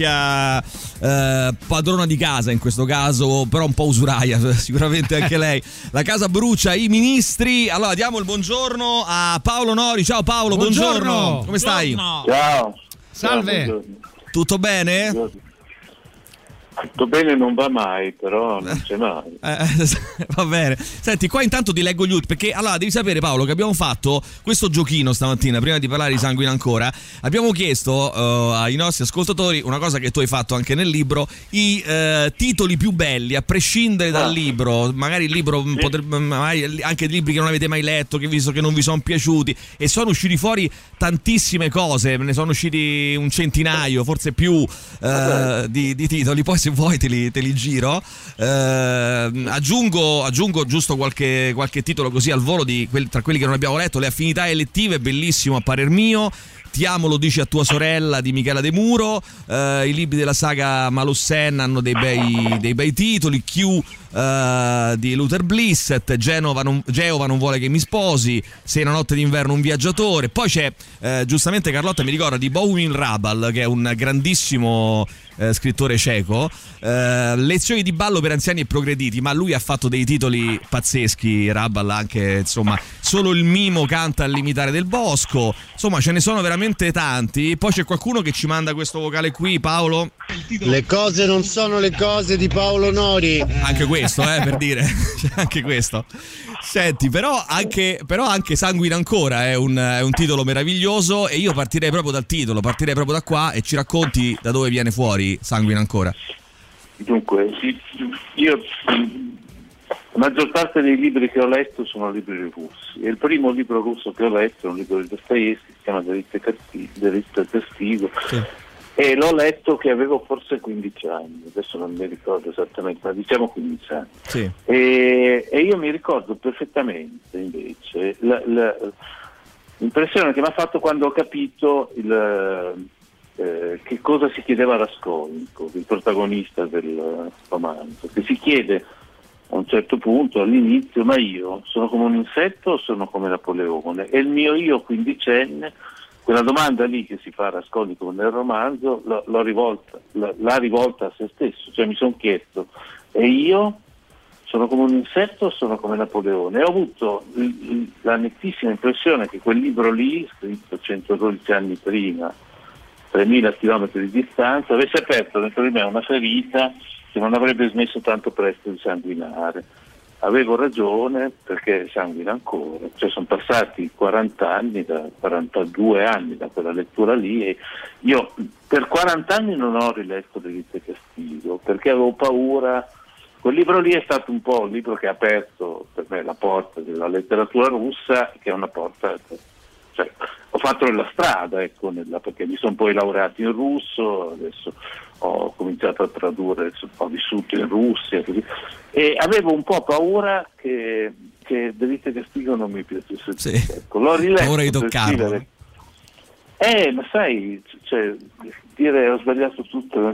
padrona di casa, in questo caso, però un po' usuraia sicuramente anche lei. La casa brucia, i ministri. Allora diamo il buongiorno a Paolo Nori. Ciao Paolo, buongiorno. Come stai? Ciao. Salve. Ciao, tutto bene? Tutto bene non va mai, però non c'è mai. Va bene. Senti, qua intanto ti leggo gli ultimi, perché allora devi sapere, Paolo, che abbiamo fatto questo giochino stamattina, prima di parlare di Sanguina ancora. Abbiamo chiesto ai nostri ascoltatori una cosa che tu hai fatto anche nel libro, i titoli più belli, a prescindere dal libro. Magari il libro magari anche libri che non avete mai letto, che visto che non vi sono piaciuti, e sono usciti fuori tantissime cose, ne sono usciti un centinaio, forse più di titoli. Poi se vuoi te li giro. Aggiungo giusto qualche titolo così al volo tra quelli che non abbiamo letto. Le affinità elettive, bellissimo a parer mio. Ti amo, lo dici a tua sorella, di Michela De Muro. I libri della saga Malussen hanno dei bei titoli. Q di Luther Blissett. Geova non vuole che mi sposi. Sei una notte d'inverno un viaggiatore. Poi c'è giustamente Carlotta mi ricorda di Bohumil Hrabal, che è un grandissimo scrittore ceco. Lezioni di ballo per anziani e progrediti, ma lui ha fatto dei titoli pazzeschi. Hrabal anche, insomma, solo il mimo canta al limitare del bosco. Insomma, ce ne sono veramente tanti. Poi c'è qualcuno che ci manda questo vocale qui, Paolo. Le cose non sono le cose di Paolo Nori. Anche questo, per dire. Anche questo. Senti, però anche Sanguina ancora è un titolo meraviglioso, e io partirei proprio dal titolo, partirei proprio da qua, e ci racconti da dove viene fuori Sanguina ancora. Dunque, io la maggior parte dei libri che ho letto sono libri russi, e il primo libro russo che ho letto è un libro di Dostoevskij, si chiama Delitto e Castigo, sì. E l'ho letto che avevo forse 15 anni, adesso non mi ricordo esattamente, ma diciamo 15 anni. Sì. E io mi ricordo perfettamente invece l'impressione che mi ha fatto quando ho capito che cosa si chiedeva a Raskolnikov, il protagonista del romanzo, che si chiede a un certo punto all'inizio: ma io sono come un insetto o sono come Napoleone? E il mio io quindicenne, quella domanda lì che si fa a Raskolnikov nel romanzo l'ha rivolta a se stesso, cioè mi sono chiesto, e io sono come un insetto o sono come Napoleone? E ho avuto la nettissima impressione che quel libro lì, scritto 112 anni prima, 3000 chilometri di distanza, avesse aperto dentro di me una ferita che non avrebbe smesso tanto presto di sanguinare. Avevo ragione, perché sanguina ancora, cioè sono passati 40 anni, 42 anni da quella lettura lì, e io per 40 anni non ho riletto Delitto e Castigo, perché avevo paura. Quel libro lì è stato un po' un libro che ha aperto per me la porta della letteratura russa, che è una porta, cioè, ho fatto la strada, ecco, perché mi sono poi laureato in russo, adesso ho cominciato a tradurre, ho vissuto in Russia, così, e avevo un po' paura che Delitto e Castigo non mi piacesse. Sì. Ecco, l'ho riletto. Paura di toccarlo. Ma sai, cioè, dire ho sbagliato tutto.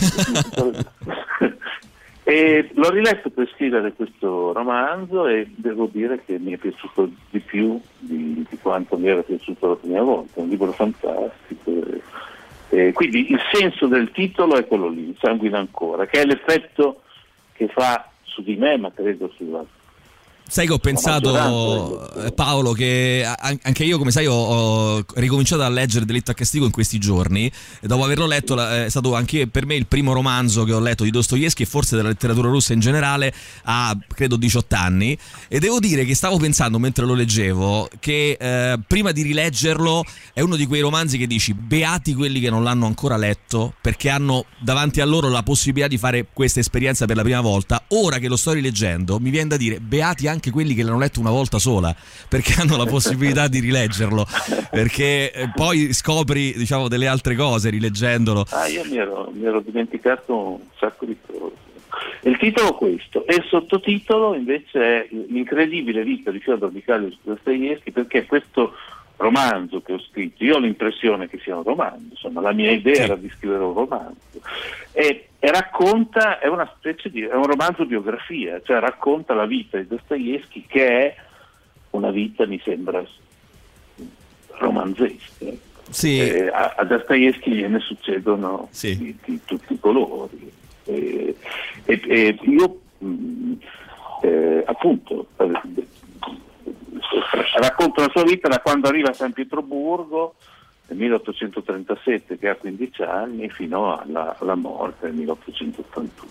E l'ho riletto per scrivere questo romanzo e devo dire che mi è piaciuto di più di quanto mi era piaciuto la prima volta. È un libro fantastico. Quindi il senso del titolo è quello lì, Sanguina ancora, che è l'effetto che fa su di me, ma credo sulla... Sai che ho pensato, Paolo, che anche io, come sai, ho ricominciato a leggere Delitto e Castigo in questi giorni, e dopo averlo letto è stato anche per me il primo romanzo che ho letto di Dostoevskij, e forse della letteratura russa in generale, a credo 18 anni, e devo dire che stavo pensando mentre lo leggevo che prima di rileggerlo è uno di quei romanzi che dici beati quelli che non l'hanno ancora letto, perché hanno davanti a loro la possibilità di fare questa esperienza per la prima volta. Ora che lo sto rileggendo mi viene da dire beati anche quelli che l'hanno letto una volta sola, perché hanno la possibilità di rileggerlo, perché poi scopri, diciamo, delle altre cose rileggendolo. Io mi ero dimenticato un sacco di cose. Il titolo è questo, e il sottotitolo invece è L'incredibile vita di Fyodor Mikhailovich Dostoevskij, perché questo romanzo che ho scritto, io ho l'impressione che sia un romanzo, insomma la mia idea era di scrivere un romanzo, e racconta, è una specie di, è un romanzo biografia, cioè racconta la vita di Dostoevskij, che è una vita, mi sembra, romanzesca. Sì. A Dostoevskij gliene succedono di tutti i colori, e io appunto racconta la sua vita da quando arriva a San Pietroburgo nel 1837, che ha 15 anni, fino alla morte nel 1881.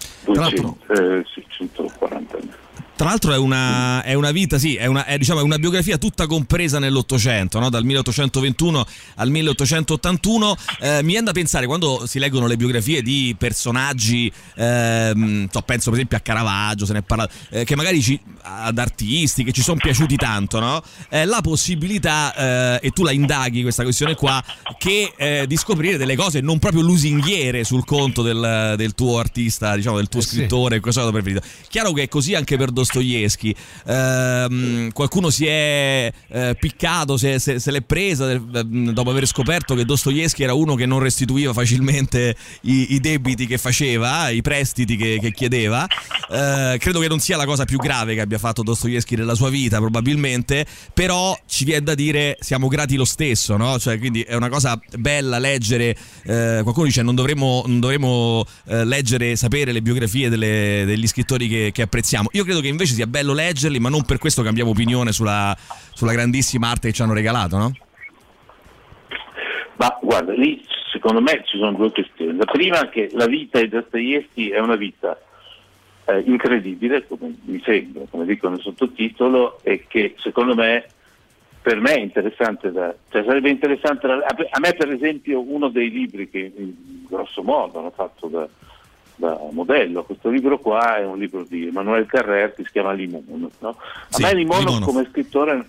140 anni. Tra l'altro è una vita, sì, è una biografia tutta compresa nell'Ottocento, no? Dal 1821 al 1881. Mi viene da pensare, quando si leggono le biografie di personaggi, penso per esempio a Caravaggio, se ne è parlato, che magari ad artisti che ci sono piaciuti tanto, no? La possibilità, e tu la indaghi questa questione qua, che di scoprire delle cose non proprio lusinghiere sul conto del tuo artista, diciamo, del tuo scrittore, cosa preferito. Chiaro che è così anche per Dostoevskij. Qualcuno si è piccato, se l'è presa dopo aver scoperto che Dostoevskij era uno che non restituiva facilmente i debiti che faceva, i prestiti che chiedeva. Credo che non sia la cosa più grave che abbia fatto Dostoevskij nella sua vita, probabilmente, però ci viene da dire siamo grati lo stesso, no? Cioè, quindi è una cosa bella leggere. Qualcuno dice non dovremmo leggere, sapere le biografie degli scrittori che apprezziamo. Io credo che invece sia bello leggerli, ma non per questo cambiamo opinione sulla grandissima arte che ci hanno regalato, no? Ma guarda, lì secondo me ci sono due questioni. La prima è che la vita di Dostoevskij è una vita incredibile, come mi sembra, come dico nel sottotitolo, e che secondo me, per me è interessante, sarebbe interessante, a me per esempio uno dei libri che grosso modo hanno fatto da modello, questo libro qua è un libro di Emmanuel Carrère che si chiama Limonov, no? A me Limonov come scrittore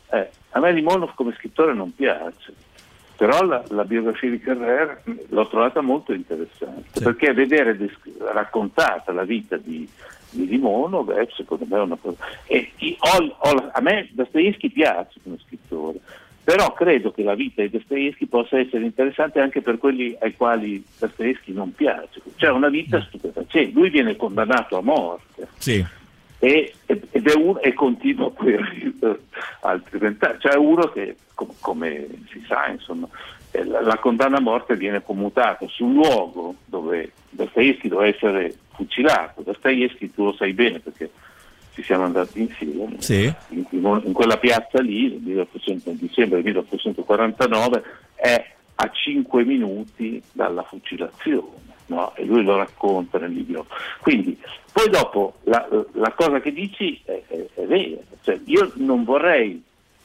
non piace, però la biografia di Carrère l'ho trovata molto interessante, perché vedere raccontata la vita di Limonov secondo me è una cosa, a me Dostoevskij piace come scrittore, però credo che la vita di Dostoevskij possa essere interessante anche per quelli ai quali Dostoevskij non piace. Cioè una vita stupefacente. Lui viene condannato a morte, e continua poi altri 20 anni. C'è uno che, come si sa, insomma, la condanna a morte viene commutata sul luogo dove Dostoevskij doveva essere fucilato. Dostoevskij, tu lo sai bene perché ci siamo andati insieme, sì. in quella piazza lì, nel dicembre 1849, è a 5 minuti dalla fucilazione. No? E lui lo racconta nel libro. Quindi poi dopo la cosa che dici è vera, cioè, io non vorrei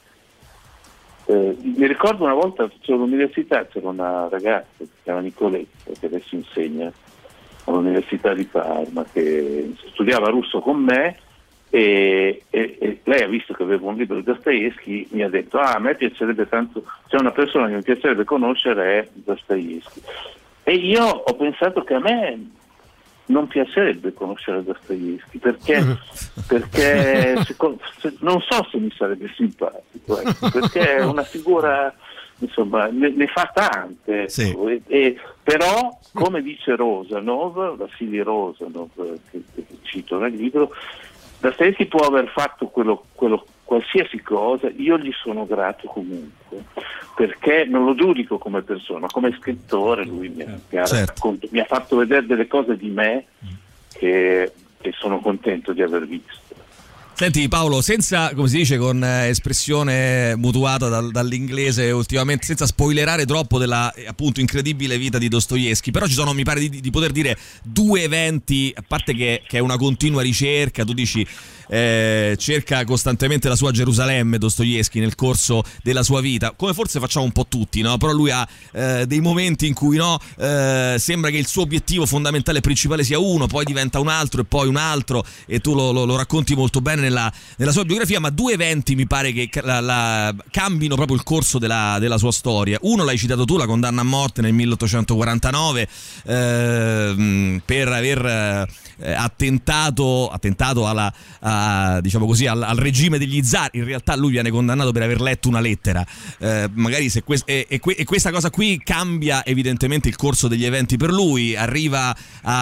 mi ricordo una volta all'università c'era una ragazza che si chiama Nicoletta che adesso insegna all'università di Parma, che studiava russo con me e lei ha visto che avevo un libro di Dostoevskij, mi ha detto a me piacerebbe tanto, c'è una persona che mi piacerebbe conoscere, è Dostoevskij. E io ho pensato che a me non piacerebbe conoscere Dostoevskij perché non so se mi sarebbe simpatico, perché è una figura, insomma, ne fa tante, sì. Però come dice Rosanov, Vassili Rosanov, che cito nel libro, Dostoevskij può aver fatto quello qualsiasi cosa, io gli sono grato comunque, perché non lo giudico come persona, ma come scrittore lui mi ha fatto vedere delle cose di me che sono contento di aver visto. Senti Paolo, senza, come si dice, con espressione mutuata dall'inglese ultimamente, senza spoilerare troppo della appunto incredibile vita di Dostoevskij, però ci sono, mi pare di poter dire, due eventi, a parte che è una continua ricerca, tu dici cerca costantemente la sua Gerusalemme Dostoevskij nel corso della sua vita, come forse facciamo un po' tutti, no? Però lui ha dei momenti in cui sembra che il suo obiettivo fondamentale e principale sia uno, poi diventa un altro e poi un altro, e tu lo racconti molto bene nella sua biografia, ma due eventi mi pare che cambino proprio il corso della sua storia. Uno l'hai citato tu, la condanna a morte nel 1849 per aver attentato diciamo così al regime degli zar. In realtà lui viene condannato per aver letto una lettera, magari se questa cosa qui cambia evidentemente il corso degli eventi per lui, arriva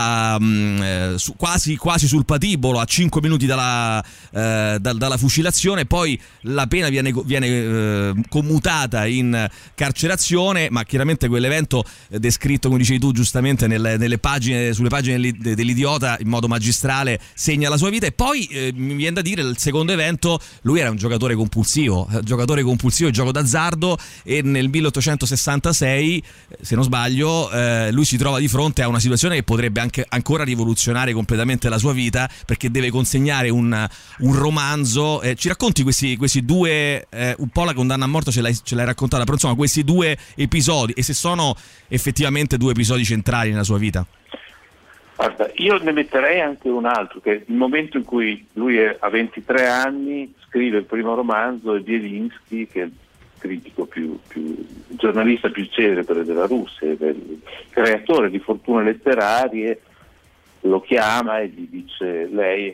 quasi sul patibolo, a 5 minuti dalla fucilazione, poi la pena viene commutata in carcerazione, ma chiaramente quell'evento descritto, come dicevi tu giustamente, sulle pagine dell'Idiota in modo magistrale, segna la sua vita. E poi mi viene da dire, il secondo evento, lui era un giocatore compulsivo di gioco d'azzardo, e nel 1866, se non sbaglio, lui si trova di fronte a una situazione che potrebbe anche ancora rivoluzionare completamente la sua vita, perché deve consegnare un romanzo. Ci racconti questi due, un po' la condanna a morte ce l'hai raccontata, però insomma questi due episodi, e se sono effettivamente due episodi centrali nella sua vita. Guarda, io ne metterei anche un altro, che il momento in cui lui ha 23 anni, scrive il primo romanzo, e Bielinskij, che è il critico il giornalista più celebre della Russia, il creatore di fortune letterarie, lo chiama e gli dice: lei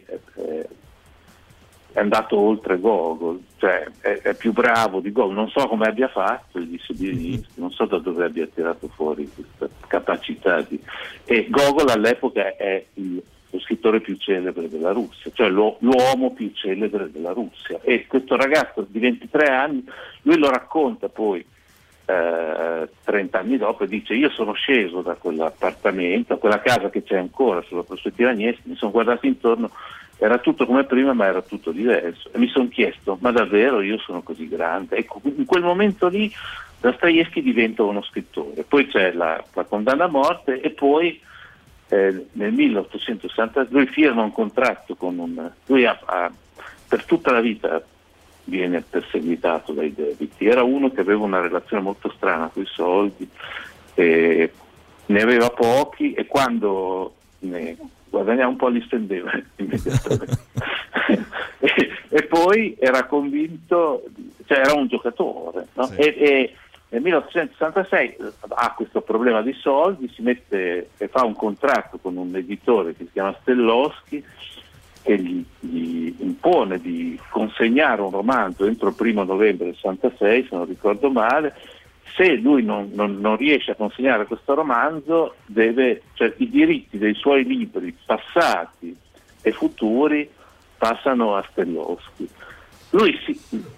è andato oltre Gogol, cioè è più bravo di Gogol, non so come abbia fatto, gli dice Bielinskij, non so da dove abbia tirato fuori questa capacità e Gogol all'epoca è lo scrittore più celebre della Russia, cioè l'uomo più celebre della Russia, e questo ragazzo di 23 anni, lui lo racconta poi 30 anni dopo, e dice: io sono sceso da quell'appartamento, quella casa che c'è ancora sulla prospettiva Nevsky, mi sono guardato intorno, era tutto come prima, ma era tutto diverso, e mi sono chiesto: ma davvero io sono così grande? Ecco, in quel momento lì Dostoevskij diventa uno scrittore. Poi c'è la condanna a morte, e poi nel 1860 lui firma un contratto con lui per tutta la vita viene perseguitato dai debiti. Era uno che aveva una relazione molto strana con i soldi, ne aveva pochi, e quando ne guadagnava un po' li spendeva immediatamente. e poi era convinto, cioè era un giocatore, no? Sì. E nel 1866 ha questo problema di soldi, si mette e fa un contratto con un editore che si chiama Stellowski, che gli impone di consegnare un romanzo entro il 1 novembre del 66, se non ricordo male. Se lui non riesce a consegnare questo romanzo, cioè i diritti dei suoi libri passati e futuri passano a Stellowski. Lui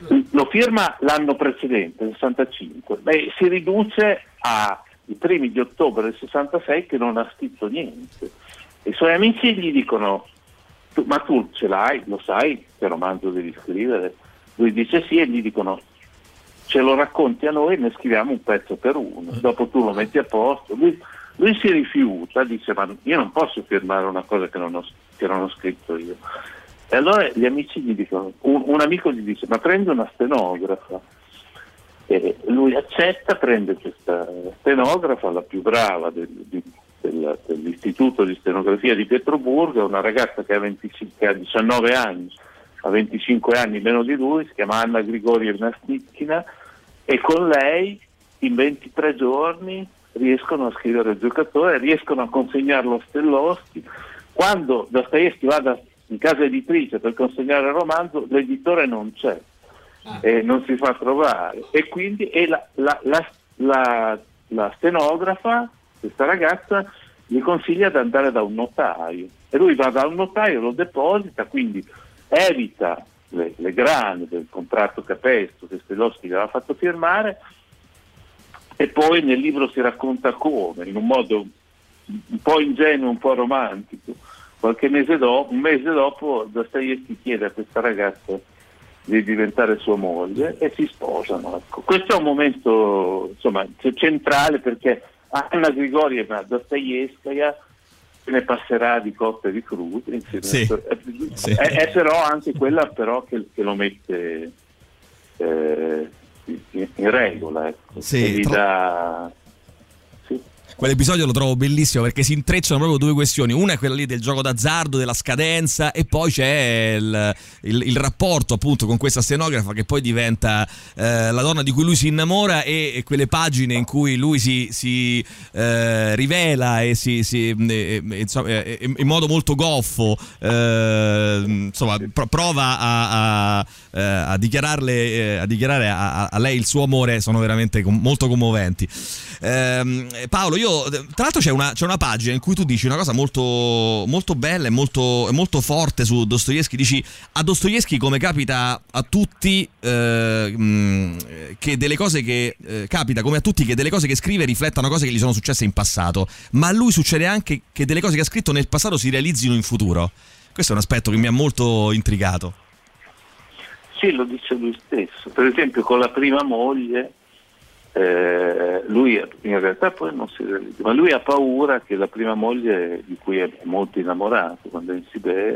lo firma l'anno precedente, il 65, si riduce ai primi di ottobre del 66 che non ha scritto niente. I suoi amici gli dicono: ma tu ce l'hai, lo sai che romanzo devi scrivere? Lui dice sì, e gli dicono: ce lo racconti a noi e ne scriviamo un pezzo per uno, dopo tu lo metti a posto. Lui si rifiuta, dice: ma io non posso firmare una cosa che non ho scritto io. E allora gli amici gli dicono, un amico gli dice: ma prendi una stenografa. E lui accetta, prende questa stenografa, la più brava dell'istituto di stenografia di Pietroburgo, una ragazza che ha 19 anni, ha 25 anni meno di lui, si chiama Anna Grigorievna Snitkina, e con lei in 23 giorni riescono a scrivere il giocatore, riescono a consegnarlo a Stelloschi. Quando Dostoevskij va in casa editrice per consegnare il romanzo, l'editore non c'è, e non si fa trovare, e quindi la stenografa, questa ragazza, gli consiglia di andare da un notaio, e lui va da un notaio, lo deposita, quindi evita le grane del contratto capestro che Stelloschi gli aveva fatto firmare, e poi nel libro si racconta come, in un modo un po' ingenuo, un po' romantico, un mese dopo Dostoevskij chiede a questa ragazza di diventare sua moglie e si sposano. Ecco. Questo è un momento, insomma, centrale, perché Anna Grigorievna Dostoevskaya ne passerà di cotte e di crude, sì. È però anche quella però che lo mette in regola, ecco. Sì, quell'episodio lo trovo bellissimo perché si intrecciano proprio due questioni. Una è quella lì del gioco d'azzardo, della scadenza, e poi c'è il rapporto appunto con questa stenografa che poi diventa la donna di cui lui si innamora, e quelle pagine in cui lui si rivela e insomma, in modo molto goffo insomma prova a dichiarare a lei il suo amore. Sono veramente molto commoventi. Paolo, tra l'altro c'è una pagina in cui tu dici una cosa molto, molto bella e molto forte su Dostoevskij. Dici: a Dostoevskij, come capita a tutti, che delle cose che capita come a tutti che delle cose che scrive riflettano cose che gli sono successe in passato, ma a lui succede anche che delle cose che ha scritto nel passato si realizzino in futuro. Questo è un aspetto che mi ha molto intrigato. Sì, lo dice lui stesso. Per esempio con la prima moglie, lui in realtà poi non si realizza, ma lui ha paura che la prima moglie, di cui è molto innamorato quando è in Siberia,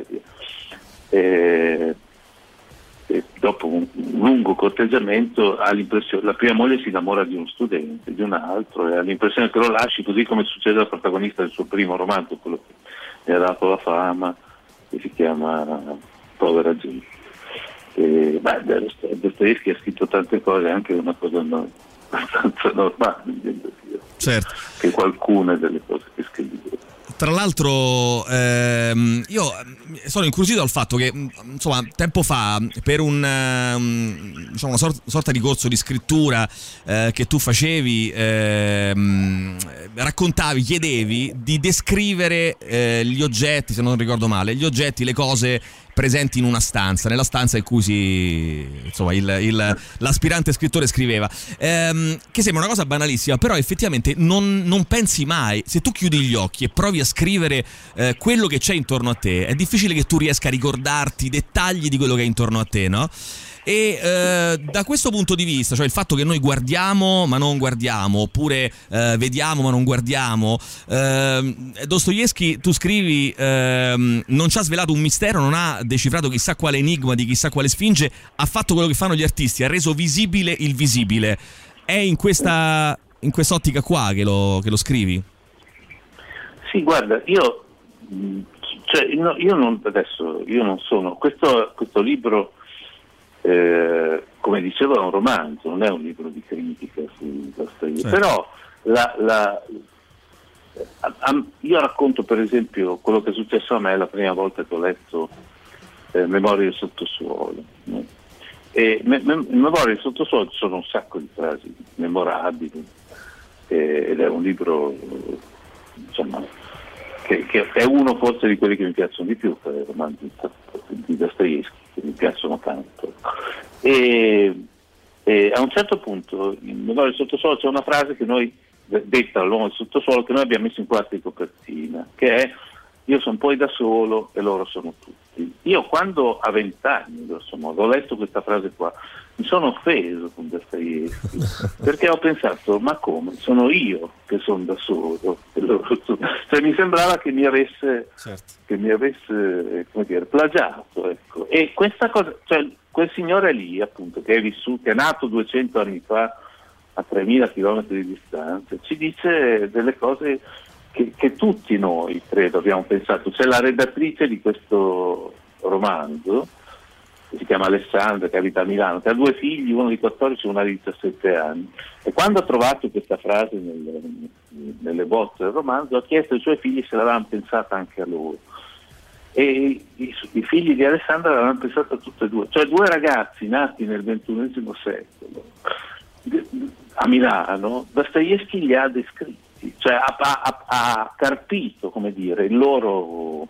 e dopo un lungo corteggiamento ha l'impressione, la prima moglie si innamora di uno studente, di un altro, e ha l'impressione che lo lasci, così come succede al protagonista del suo primo romanzo, quello che mi ha dato la fama, che si chiama Povera gente. Dostoevskij ha scritto tante cose, anche una cosa abbastanza normale, certo, che qualcune delle cose che scrive. Tra l'altro io sono incuriosito dal fatto che insomma tempo fa, per diciamo una sorta di corso di scrittura che tu facevi, raccontavi, chiedevi di descrivere gli oggetti, se non ricordo male, gli oggetti, le cose presenti in una stanza, nella stanza in cui insomma l'aspirante scrittore scriveva, che sembra una cosa banalissima, però effettivamente non pensi mai, se tu chiudi gli occhi e provi a scrivere quello che c'è intorno a te, è difficile che tu riesca a ricordarti i dettagli di quello che è intorno a te, no? E da questo punto di vista, cioè il fatto che noi guardiamo ma non guardiamo, oppure vediamo ma non guardiamo, Dostoevskij, tu scrivi, non ci ha svelato un mistero, non ha decifrato chissà quale enigma di chissà quale sfinge, ha fatto quello che fanno gli artisti, ha reso visibile il visibile. È in quest'ottica qua che lo scrivi? Sì, guarda, io non sono questo libro, come dicevo, è un romanzo, non è un libro di critica su Dostoevskij, però io racconto per esempio quello che è successo a me la prima volta che ho letto Memorie del sottosuolo, no? E in Memorie del sottosuolo ci sono un sacco di frasi memorabili, ed è un libro, insomma, che è uno forse di quelli che mi piacciono di più, tra i romanzi di Dostoevskij, che mi piacciono tanto. E a un certo punto in Memoria del sottosuolo c'è una frase che noi, detta all'uomo del sottosuolo, che noi abbiamo messo in quarta di copertina, che è: io sono poi da solo e loro sono tutti. Io quando a 20 anni, grosso modo, ho letto questa frase qua, mi sono offeso con Dostoevskij, perché ho pensato: ma come? Sono io che sono da solo e loro sono... Cioè mi sembrava che mi avesse come dire, plagiato, ecco. E questa cosa, cioè quel signore lì, appunto, che è nato 200 anni fa a 3.000 chilometri di distanza, ci dice delle cose che tutti noi, credo, abbiamo pensato. C'è la redattrice di questo romanzo, che si chiama Alessandra, che abita a Milano, che ha 2 figli, uno di 14 e una di 17 anni, e quando ha trovato questa frase nelle bozze del romanzo ha chiesto ai suoi figli se l'avevano pensata anche a loro, e i figli di Alessandra l'avevano pensata tutte e 2, cioè 2 ragazzi nati nel XXI secolo a Milano. Dostoevskij li ha descritti, cioè ha carpito, come dire, le loro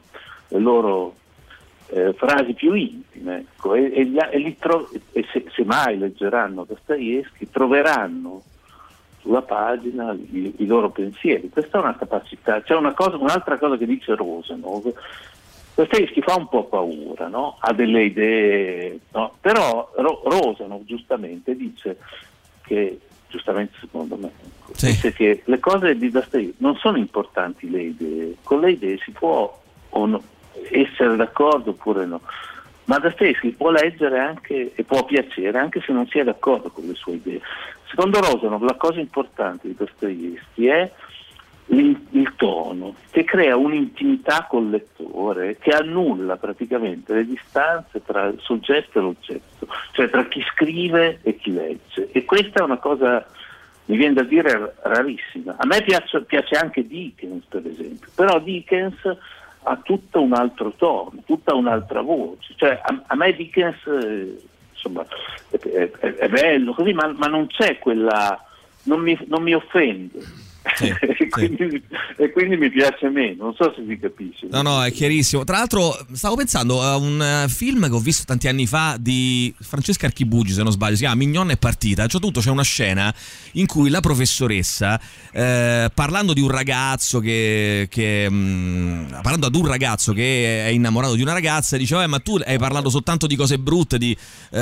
frasi più intime, ecco, e se mai leggeranno Dostoevskij troveranno sulla pagina i loro pensieri. Questa è una capacità. C'è un'altra cosa che dice Rosenov. Dostoevskij fa un po' paura, no? Ha delle idee, no? Però Rosenov giustamente dice che, giustamente secondo me, dice che le cose di Dostoevskij non sono importanti le idee, con le idee si può o no essere d'accordo oppure no, ma Dostoevskij può leggere anche e può piacere anche se non si è d'accordo con le sue idee. Secondo Rosenov la cosa importante di Dostoevskij è il tono, che crea un'intimità col lettore, che annulla praticamente le distanze tra il soggetto e l'oggetto, cioè tra chi scrive e chi legge, e questa è una cosa, mi viene da dire, rarissima. A me piace anche Dickens, per esempio, però Dickens ha tutto un altro tono, tutta un'altra voce, cioè a me Dickens insomma è bello così, ma non c'è quella, non mi offende. Sì, e quindi mi piace meno, non so se si capisce. No, è chiarissimo. Tra l'altro stavo pensando a un film che ho visto tanti anni fa di Francesca Archibugi, se non sbaglio, si chiama Mignon è partita. A un certo punto c'è una scena in cui la professoressa, parlando di un ragazzo parlando ad un ragazzo che è innamorato di una ragazza, diceva: ma tu hai parlato soltanto di cose brutte, di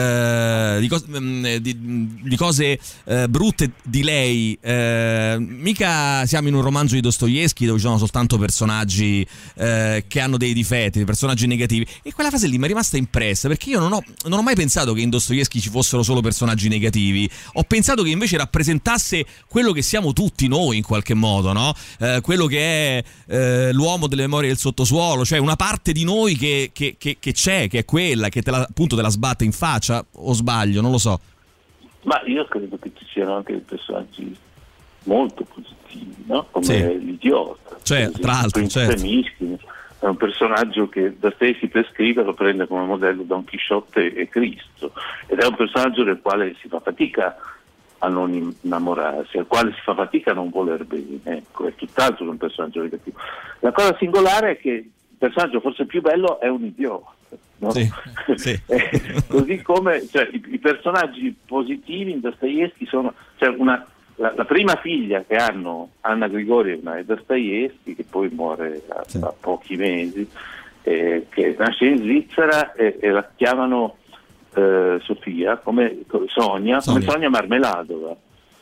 cose brutte di lei, mica siamo in un romanzo di Dostoevskij dove ci sono soltanto personaggi che hanno dei difetti, dei personaggi negativi. E quella frase lì mi è rimasta impressa, perché io non ho mai pensato che in Dostoevskij ci fossero solo personaggi negativi. Ho pensato che invece rappresentasse quello che siamo tutti noi in qualche modo, no? Quello che è l'uomo delle memorie del sottosuolo, cioè una parte di noi che c'è, che è quella che appunto te la sbatte in faccia, o sbaglio, non lo so. Ma io credo che ci siano anche dei personaggi molto positivi, no? Come l'idiota, cioè, tra l'altro, Mischin è un personaggio che Dostoevskij per scrivere lo prende come modello Don Chisciotte e Cristo, ed è un personaggio del quale si fa fatica a non innamorarsi, al quale si fa fatica a non voler bene, ecco, è tutt'altro che un personaggio negativo. La cosa singolare è che il personaggio forse più bello è un idiota, no? Sì. Così come, cioè, i personaggi positivi in Dostoevskij sono, cioè, la prima figlia che hanno Anna Grigorievna e Dostoevskij, che poi muore a pochi mesi, che nasce in Svizzera e la chiamano Sofia, come Sonia Marmeladova,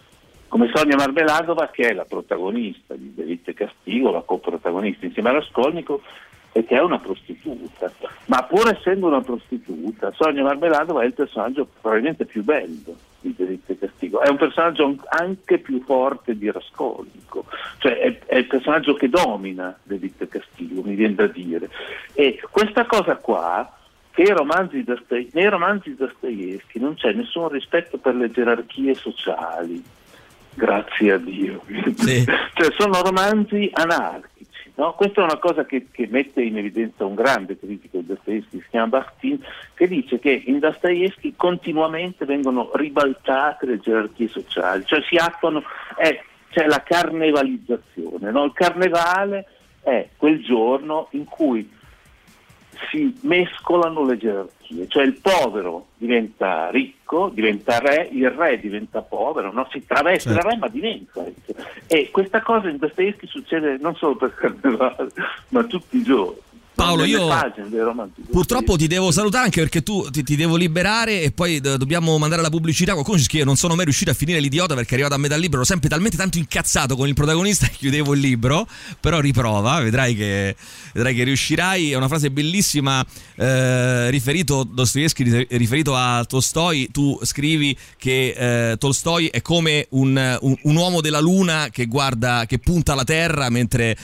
che è la protagonista di Delitto e Castigo, la coprotagonista insieme a Raskolnikov, e che è una prostituta. Ma pur essendo una prostituta, Sonia Marmeladova è il personaggio probabilmente più bello di Delitto e Castigo, è un personaggio anche più forte di Raskolnikov, cioè è il personaggio che domina Delitto e Castigo, mi viene da dire. E questa cosa qua, che nei romanzi di Dostoevskij non c'è nessun rispetto per le gerarchie sociali, grazie a Dio. Sì. Cioè sono romanzi anarchici, no? Questa è una cosa che mette in evidenza un grande critico di Dostoevskij, si chiama Bakhtin, che dice che in Dostoevskij continuamente vengono ribaltate le gerarchie sociali, cioè si attuano, c'è la carnevalizzazione, no? Il carnevale è quel giorno in cui si mescolano le gerarchie, cioè il povero diventa ricco, diventa re, il re diventa povero, no? Si traveste da re ma diventa ricco. E questa cosa in Dostoevskij succede non solo per Carnevale, ma tutti i giorni. Paolo, io purtroppo ti devo salutare anche perché tu ti devo liberare e poi dobbiamo mandare la pubblicità. Qualcuno ci scrive: non sono mai riuscito a finire L'Idiota perché è arrivato a metà libro, ero sempre talmente tanto incazzato con il protagonista che chiudevo il libro. Però riprova, vedrai che riuscirai. È una frase bellissima, riferito Dostoevskij, riferito a Tolstoi. Tu scrivi che Tolstoi è come un uomo della luna che guarda, che punta alla terra, mentre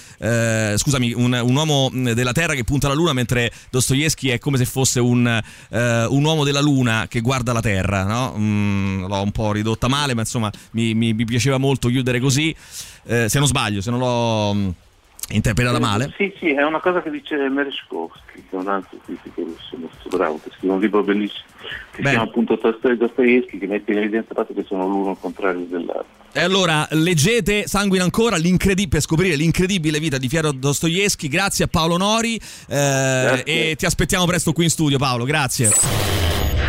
un uomo della terra che punta alla luna, mentre Dostoevskij è come se fosse un uomo della luna che guarda la terra, no? L'ho un po' ridotta male, ma insomma mi piaceva molto chiudere così, se non sbaglio, se non l'ho interpretata male. Sì, è una cosa che dice Merezhkovsky, che è un altro critico russo molto bravo, che scrive un libro bellissimo che si chiama appunto Dostoevskij, che mette in evidenza il fatto che sono l'uno al contrario dell'altro. E allora leggete Sanguina ancora per scoprire l'incredibile vita di Fyodor Dostoevskij. Grazie a Paolo Nori, e ti aspettiamo presto qui in studio, Paolo, grazie.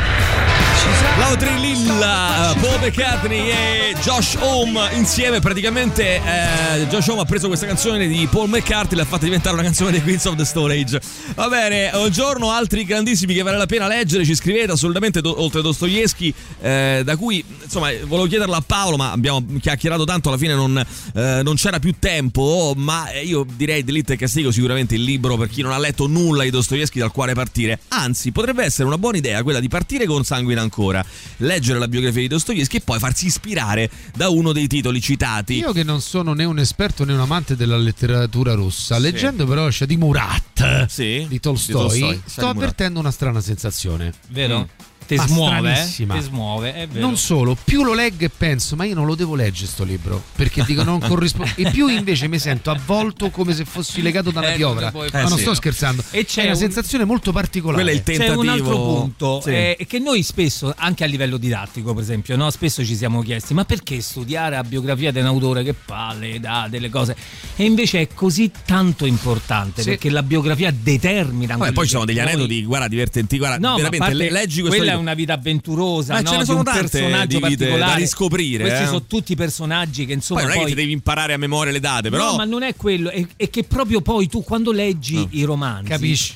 Lautri Lilla, Paul McCartney e Josh Homme insieme. Praticamente Josh Homme ha preso questa canzone di Paul McCartney e l'ha fatta diventare una canzone dei Queens of the Stone Age. Va bene, buongiorno, altri grandissimi che vale la pena leggere, ci scrivete assolutamente, oltre a Dostoevskij, da cui insomma volevo chiederlo a Paolo, ma abbiamo chiacchierato tanto, alla fine non c'era più tempo, ma io direi Delitto e Castigo sicuramente il libro per chi non ha letto nulla di Dostoevskij dal quale partire. Anzi, potrebbe essere una buona idea quella di partire con Sanguina ancora, leggere la biografia di Dostoevskij e poi farsi ispirare da uno dei titoli citati. Io che non sono né un esperto né un amante della letteratura russa, leggendo però Shadi Murat di Tolstoi, sto avvertendo una strana sensazione. Vero? Ti smuove, è vero. Non solo, più lo leggo e penso, ma io non lo devo leggere sto libro, perché dico non corrisponde, e più invece mi sento avvolto come se fossi legato da una piovra. Ma non sto scherzando, e c'è una sensazione molto particolare. Quello è il tentativo. C'è un altro punto, che noi spesso, anche a livello didattico per esempio, no? Spesso ci siamo chiesti: ma perché studiare la biografia di un autore, che palle, delle cose? E invece è così tanto importante, perché la biografia determina. Poi ci sono degli aneddoti, guarda, divertenti, guarda, veramente leggi questo libro. Una vita avventurosa, ma no? ce ne sono di un personaggio particolare da riscoprire. Questi sono tutti personaggi che insomma poi non è che ti devi imparare a memoria le date, però no, ma non è quello, è che proprio poi tu quando leggi i romanzi capisci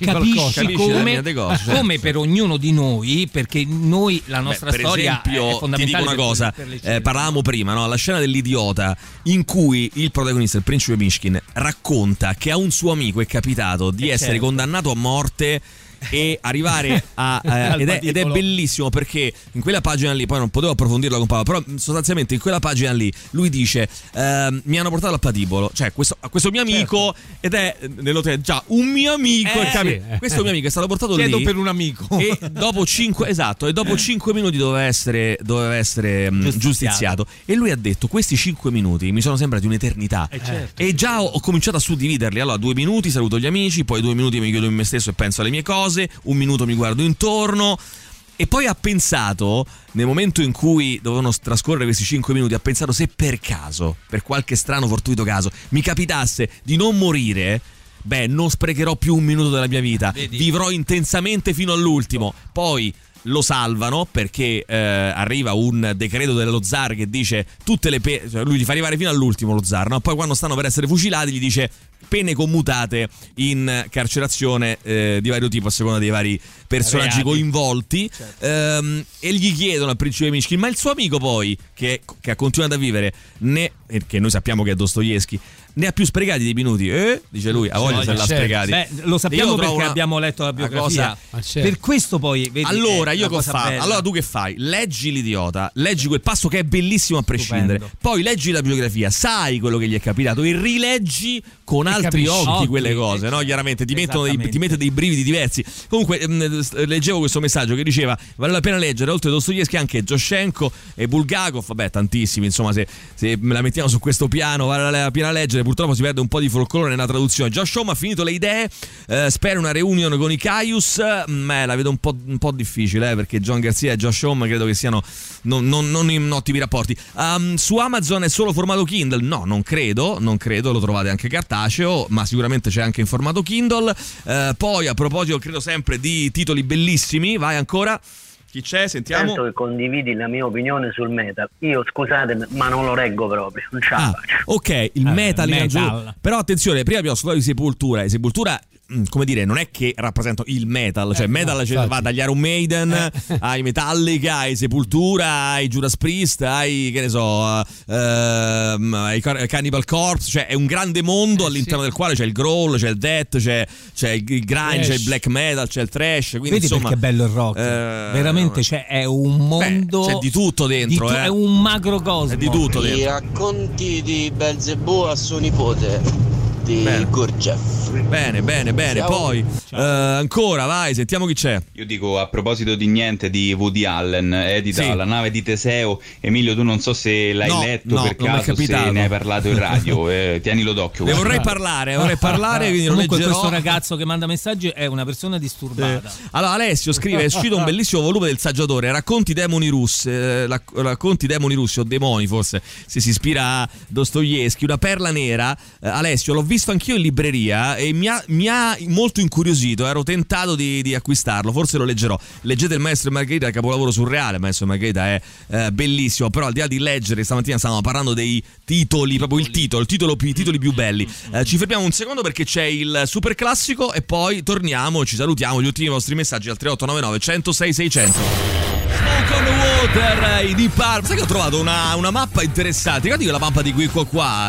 come per ognuno di noi, perché noi la nostra storia esempio, è fondamentale. Ti dico una cosa, parlavamo prima, no? La scena dell'Idiota in cui il protagonista, il principe Mishkin, racconta che a un suo amico è capitato di essere condannato a morte e arrivare ed è bellissimo, perché in quella pagina lì, poi non potevo approfondirlo con Paolo, però sostanzialmente in quella pagina lì lui dice mi hanno portato al patibolo, cioè questo mio amico, ed è nell'hotel, già un mio amico, questo mio amico è stato portato lì per un amico e dopo 5 minuti doveva essere giustiziato, e lui ha detto: questi 5 minuti mi sono sembrati un'eternità, e già ho cominciato a suddividerli. Allora 2 minuti saluto gli amici, poi 2 minuti mi chiudo in me stesso e penso alle mie cose, 1 minuto mi guardo intorno, e poi ha pensato, nel momento in cui dovevano trascorrere questi 5 minuti, ha pensato: se per caso, per qualche strano fortuito caso, mi capitasse di non morire, non sprecherò più 1 minuto della mia vita, vivrò intensamente fino all'ultimo. Poi lo salvano perché arriva un decreto dello zar che dice tutte le cioè lui li fa arrivare fino all'ultimo, lo zar, no? Poi quando stanno per essere fucilati gli dice pene commutate in carcerazione di vario tipo a seconda dei vari personaggi coinvolti, e gli chiedono al principe Mishkin: ma il suo amico poi che ha continuato a vivere, che noi sappiamo che è Dostoevskij, ne ha più sprecati dei minuti? Dice lui, a voglia se l'ha sprecati. Lo sappiamo perché abbiamo letto la biografia. Per questo poi vedi, allora io che ho fatto? Allora tu che fai? Leggi L'Idiota, leggi quel passo che è bellissimo a prescindere, poi leggi la biografia, sai quello che gli è capitato e rileggi con altri occhi quelle cose, no? Chiaramente ti mette dei brividi diversi. Comunque leggevo questo messaggio che diceva: vale la pena leggere oltre a Dostoevskij anche Joshenko e Bulgakov, tantissimi, insomma, se me la mettiamo su questo piano vale la pena leggere. Purtroppo si perde un po' di folklore nella traduzione. Josh Homme ha finito le idee, spera una reunion con i Caius, la vedo un po' difficile, perché John Garcia e Josh Homme credo che siano non in ottimi rapporti. Su Amazon è solo formato Kindle? No, non credo, lo trovate anche cartaceo. cartaceo, ma sicuramente c'è anche in formato Kindle. Poi a proposito, credo sempre di titoli bellissimi, vai ancora. Chi c'è? Sentiamo. Sento che condividi la mia opinione sul metal. Io scusatemi, ma non lo reggo proprio. Non ce la faccio. Ok, il metal. Però attenzione, prima abbiamo ascoltato di Sepultura. Sepultura, come dire, non è che rappresento il metal, cioè metal va dagli Iron Maiden ai Metallica, ai Sepultura, ai Judas Priest, ai che ne so, ai Cannibal Corpse, cioè è un grande mondo all'interno del quale c'è il growl, c'è il death, c'è il grind, c'è il black metal, c'è il trash, quindi vedi insomma, perché è bello il rock, veramente è un mondo, c'è di tutto dentro, è un macrocosmo, è di tutto dentro. I racconti di Belzebù a suo nipote di Gurdjieff. Bene. Poi ancora, vai, sentiamo chi c'è. Io dico, a proposito di niente, di Woody Allen, edita La nave di Teseo. Emilio, tu non so se l'hai letto per caso, se ne hai parlato in radio, tienilo d'occhio. Ne vorrei parlare, quindi lo leggerò. Questo ragazzo che manda messaggi è una persona disturbata. Allora Alessio scrive: è uscito un bellissimo volume del Saggiatore, Racconti demoni russi, racconti demoni russi o demoni, forse, se si ispira a Dostoevskij, una perla nera. Alessio, l'ho visto anch'io in libreria e mi ha molto incuriosito, ero tentato di acquistarlo, forse lo leggerò. Leggete Il Maestro e Margherita, capolavoro surreale. Il Maestro e Margherita è bellissimo, però al di là di leggere, stamattina stavamo parlando dei titoli, proprio i titoli più belli. Ci fermiamo un secondo perché c'è il super classico e poi torniamo, ci salutiamo. Gli ultimi vostri messaggi al 3899 106 600. Smoke on the Water, i Deep Purple. Sai che ho trovato una mappa interessante. Ricordi quella mappa di qui qua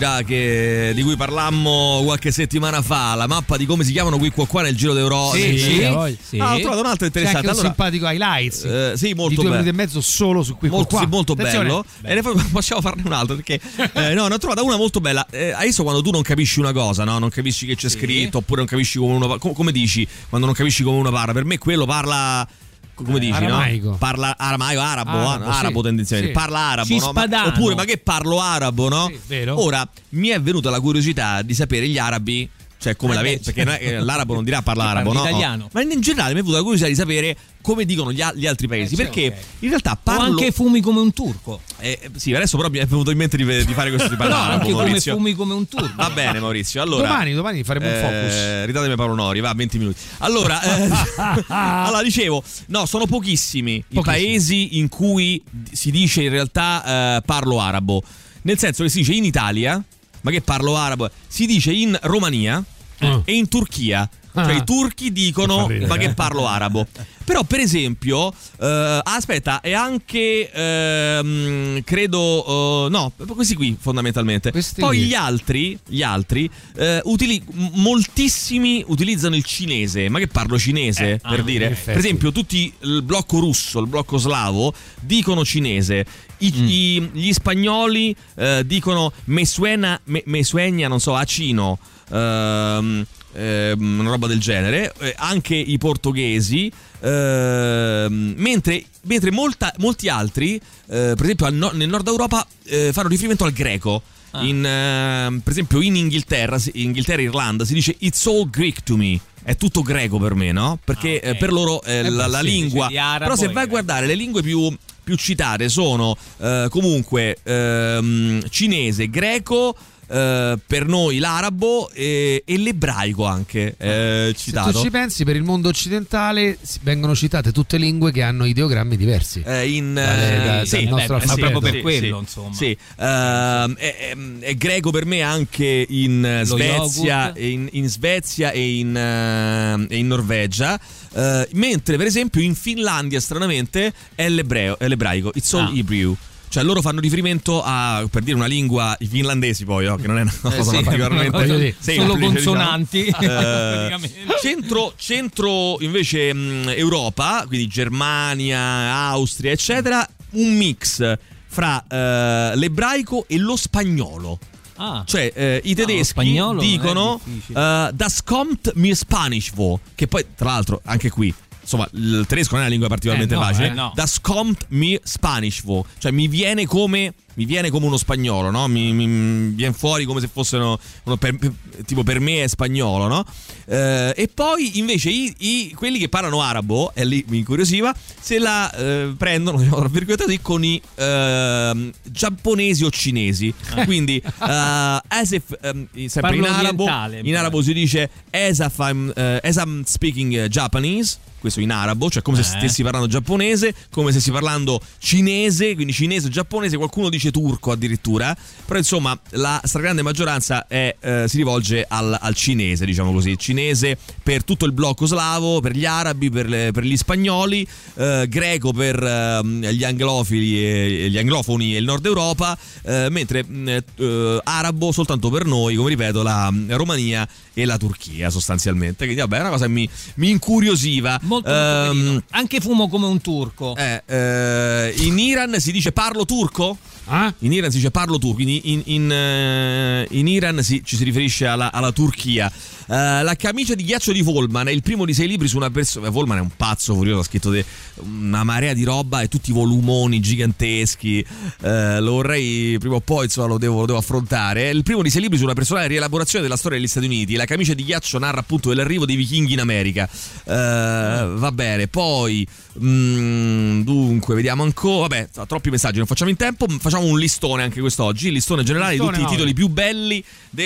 di cui parlammo qualche settimana fa, la mappa di come si chiamano qui qua nel giro d'Europa. Sì. Ho trovato un'altra interessante. C'è anche un simpatico highlights. Sì, molto di 2 bello. minuti e mezzo solo su qui qua. Sì, molto bello. E ne possiamo farne un altro perché ne ho trovata una molto bella. Hai visto quando tu non capisci una cosa, no? Non capisci che c'è scritto, oppure non capisci come uno come dici quando non capisci come uno parla. Per me quello parla, come dici, aramaico. No? Parla aramaico, arabo tendenzialmente. Parla arabo, no? Oppure ma che parlo arabo, no? Sì, vero. Ora mi è venuta la curiosità di sapere gli arabi, cioè come la vedi, perché l'arabo non dirà parla arabo, no? Italiano. Ma in generale mi è venuta la curiosità di sapere come dicono gli altri paesi, perché in realtà parlo. O anche fumi come un turco. Sì, adesso però mi è venuto in mente di fare questo di parlare. No, anche Maurizio. come fumi come un turco. Va bene, Maurizio. Allora, domani faremo un focus. Ridatemi Paolo Nori, va, 20 minuti. Allora, allora dicevo, no, sono pochissimi i paesi in cui si dice in realtà parlo arabo. Nel senso che si dice in Italia, ma che parlo arabo? Si dice in Romania e in Turchia. Cioè i turchi dicono ma che parlo arabo. Però per esempio aspetta, è anche credo no, questi qui fondamentalmente. Poi gli altri moltissimi utilizzano il cinese. Ma che parlo cinese, per dire? Per esempio tutti il blocco russo, il blocco slavo dicono cinese. Gli spagnoli dicono me suena, non so, acino, una roba del genere, anche i portoghesi, mentre molti altri, per esempio nel nord Europa, fanno riferimento al greco. Per esempio in Inghilterra e Irlanda si dice it's all Greek to me. È tutto greco per me, no? Perché per loro la lingua. Però se vai a guardare le lingue più citate sono comunque cinese, gineco, per noi l'arabo e l'ebraico anche citato. Se tu ci pensi, per il mondo occidentale vengono citate tutte lingue che hanno ideogrammi diversi. Proprio per quello, insomma. Sì, è greco per me anche in Svezia, in Svezia e in Norvegia. Mentre per esempio in Finlandia stranamente è l'ebraico, it's all Hebrew. Cioè loro fanno riferimento a, per dire una lingua, i finlandesi poi, che non è una cosa particolarmente semplice, solo consonanti, diciamo. Centro invece Europa, quindi Germania, Austria eccetera, un mix fra l'ebraico e lo spagnolo. Cioè i tedeschi dicono das kommt mir Spanisch wo, che poi tra l'altro anche qui insomma il tedesco non è una lingua particolarmente facile. Das kommt mir Spanisch vo, cioè mi viene come uno spagnolo, no? Mi viene fuori come se fosse tipo per me è spagnolo, no? E poi invece quelli che parlano arabo, e lì mi incuriosiva, se la prendono, diciamo, tra virgolette così, con i giapponesi o cinesi. Quindi sempre in arabo si dice as I'm speaking Japanese. Questo in arabo, cioè come se stessi parlando giapponese, come se stessi parlando cinese, quindi cinese o giapponese, qualcuno dice turco addirittura, però insomma la stragrande maggioranza si rivolge al cinese, diciamo così, cinese per tutto il blocco slavo, per gli arabi, per gli spagnoli, greco per gli anglofoni e il nord Europa, mentre arabo soltanto per noi, come ripeto, la Romania e la Turchia sostanzialmente. Quindi vabbè, è una cosa che mi incuriosiva. Molto carino. Anche fumo come un turco. In Iran si dice parlo turco? In Iran si dice parlo turco, quindi in Iran ci si riferisce alla Turchia. La camicia di ghiaccio di Volman è il primo di 6 libri su una persona. Volman è un pazzo furioso, ha scritto una marea di roba e tutti i volumoni giganteschi. Lo vorrei prima o poi, insomma, lo devo affrontare. È il primo di 6 libri su una personale rielaborazione della storia degli Stati Uniti. La camicia di ghiaccio narra appunto dell'arrivo dei vichinghi in America. Va bene, poi dunque vediamo ancora. Vabbè, troppi messaggi, non facciamo in tempo. Facciamo un listone anche quest'oggi, il listone generale di tutti i titoli più belli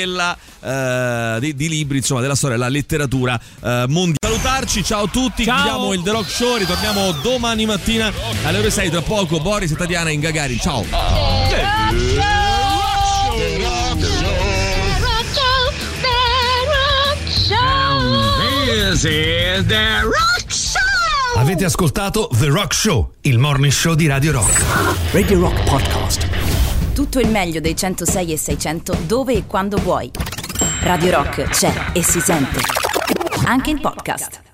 di libri, insomma, della storia della letteratura mondiale. Salutarci, ciao a tutti, chiudiamo il The Rock Show, ritorniamo domani mattina alle ore 6, tra poco Boris e Tatiana in Gagarin, ciao. This is The Rock Show. Avete ascoltato The Rock Show, il morning show di Radio Rock. Radio Rock Podcast. Tutto il meglio dei 106 e 600 dove e quando vuoi. Radio Rock c'è e si sente. Anche in podcast.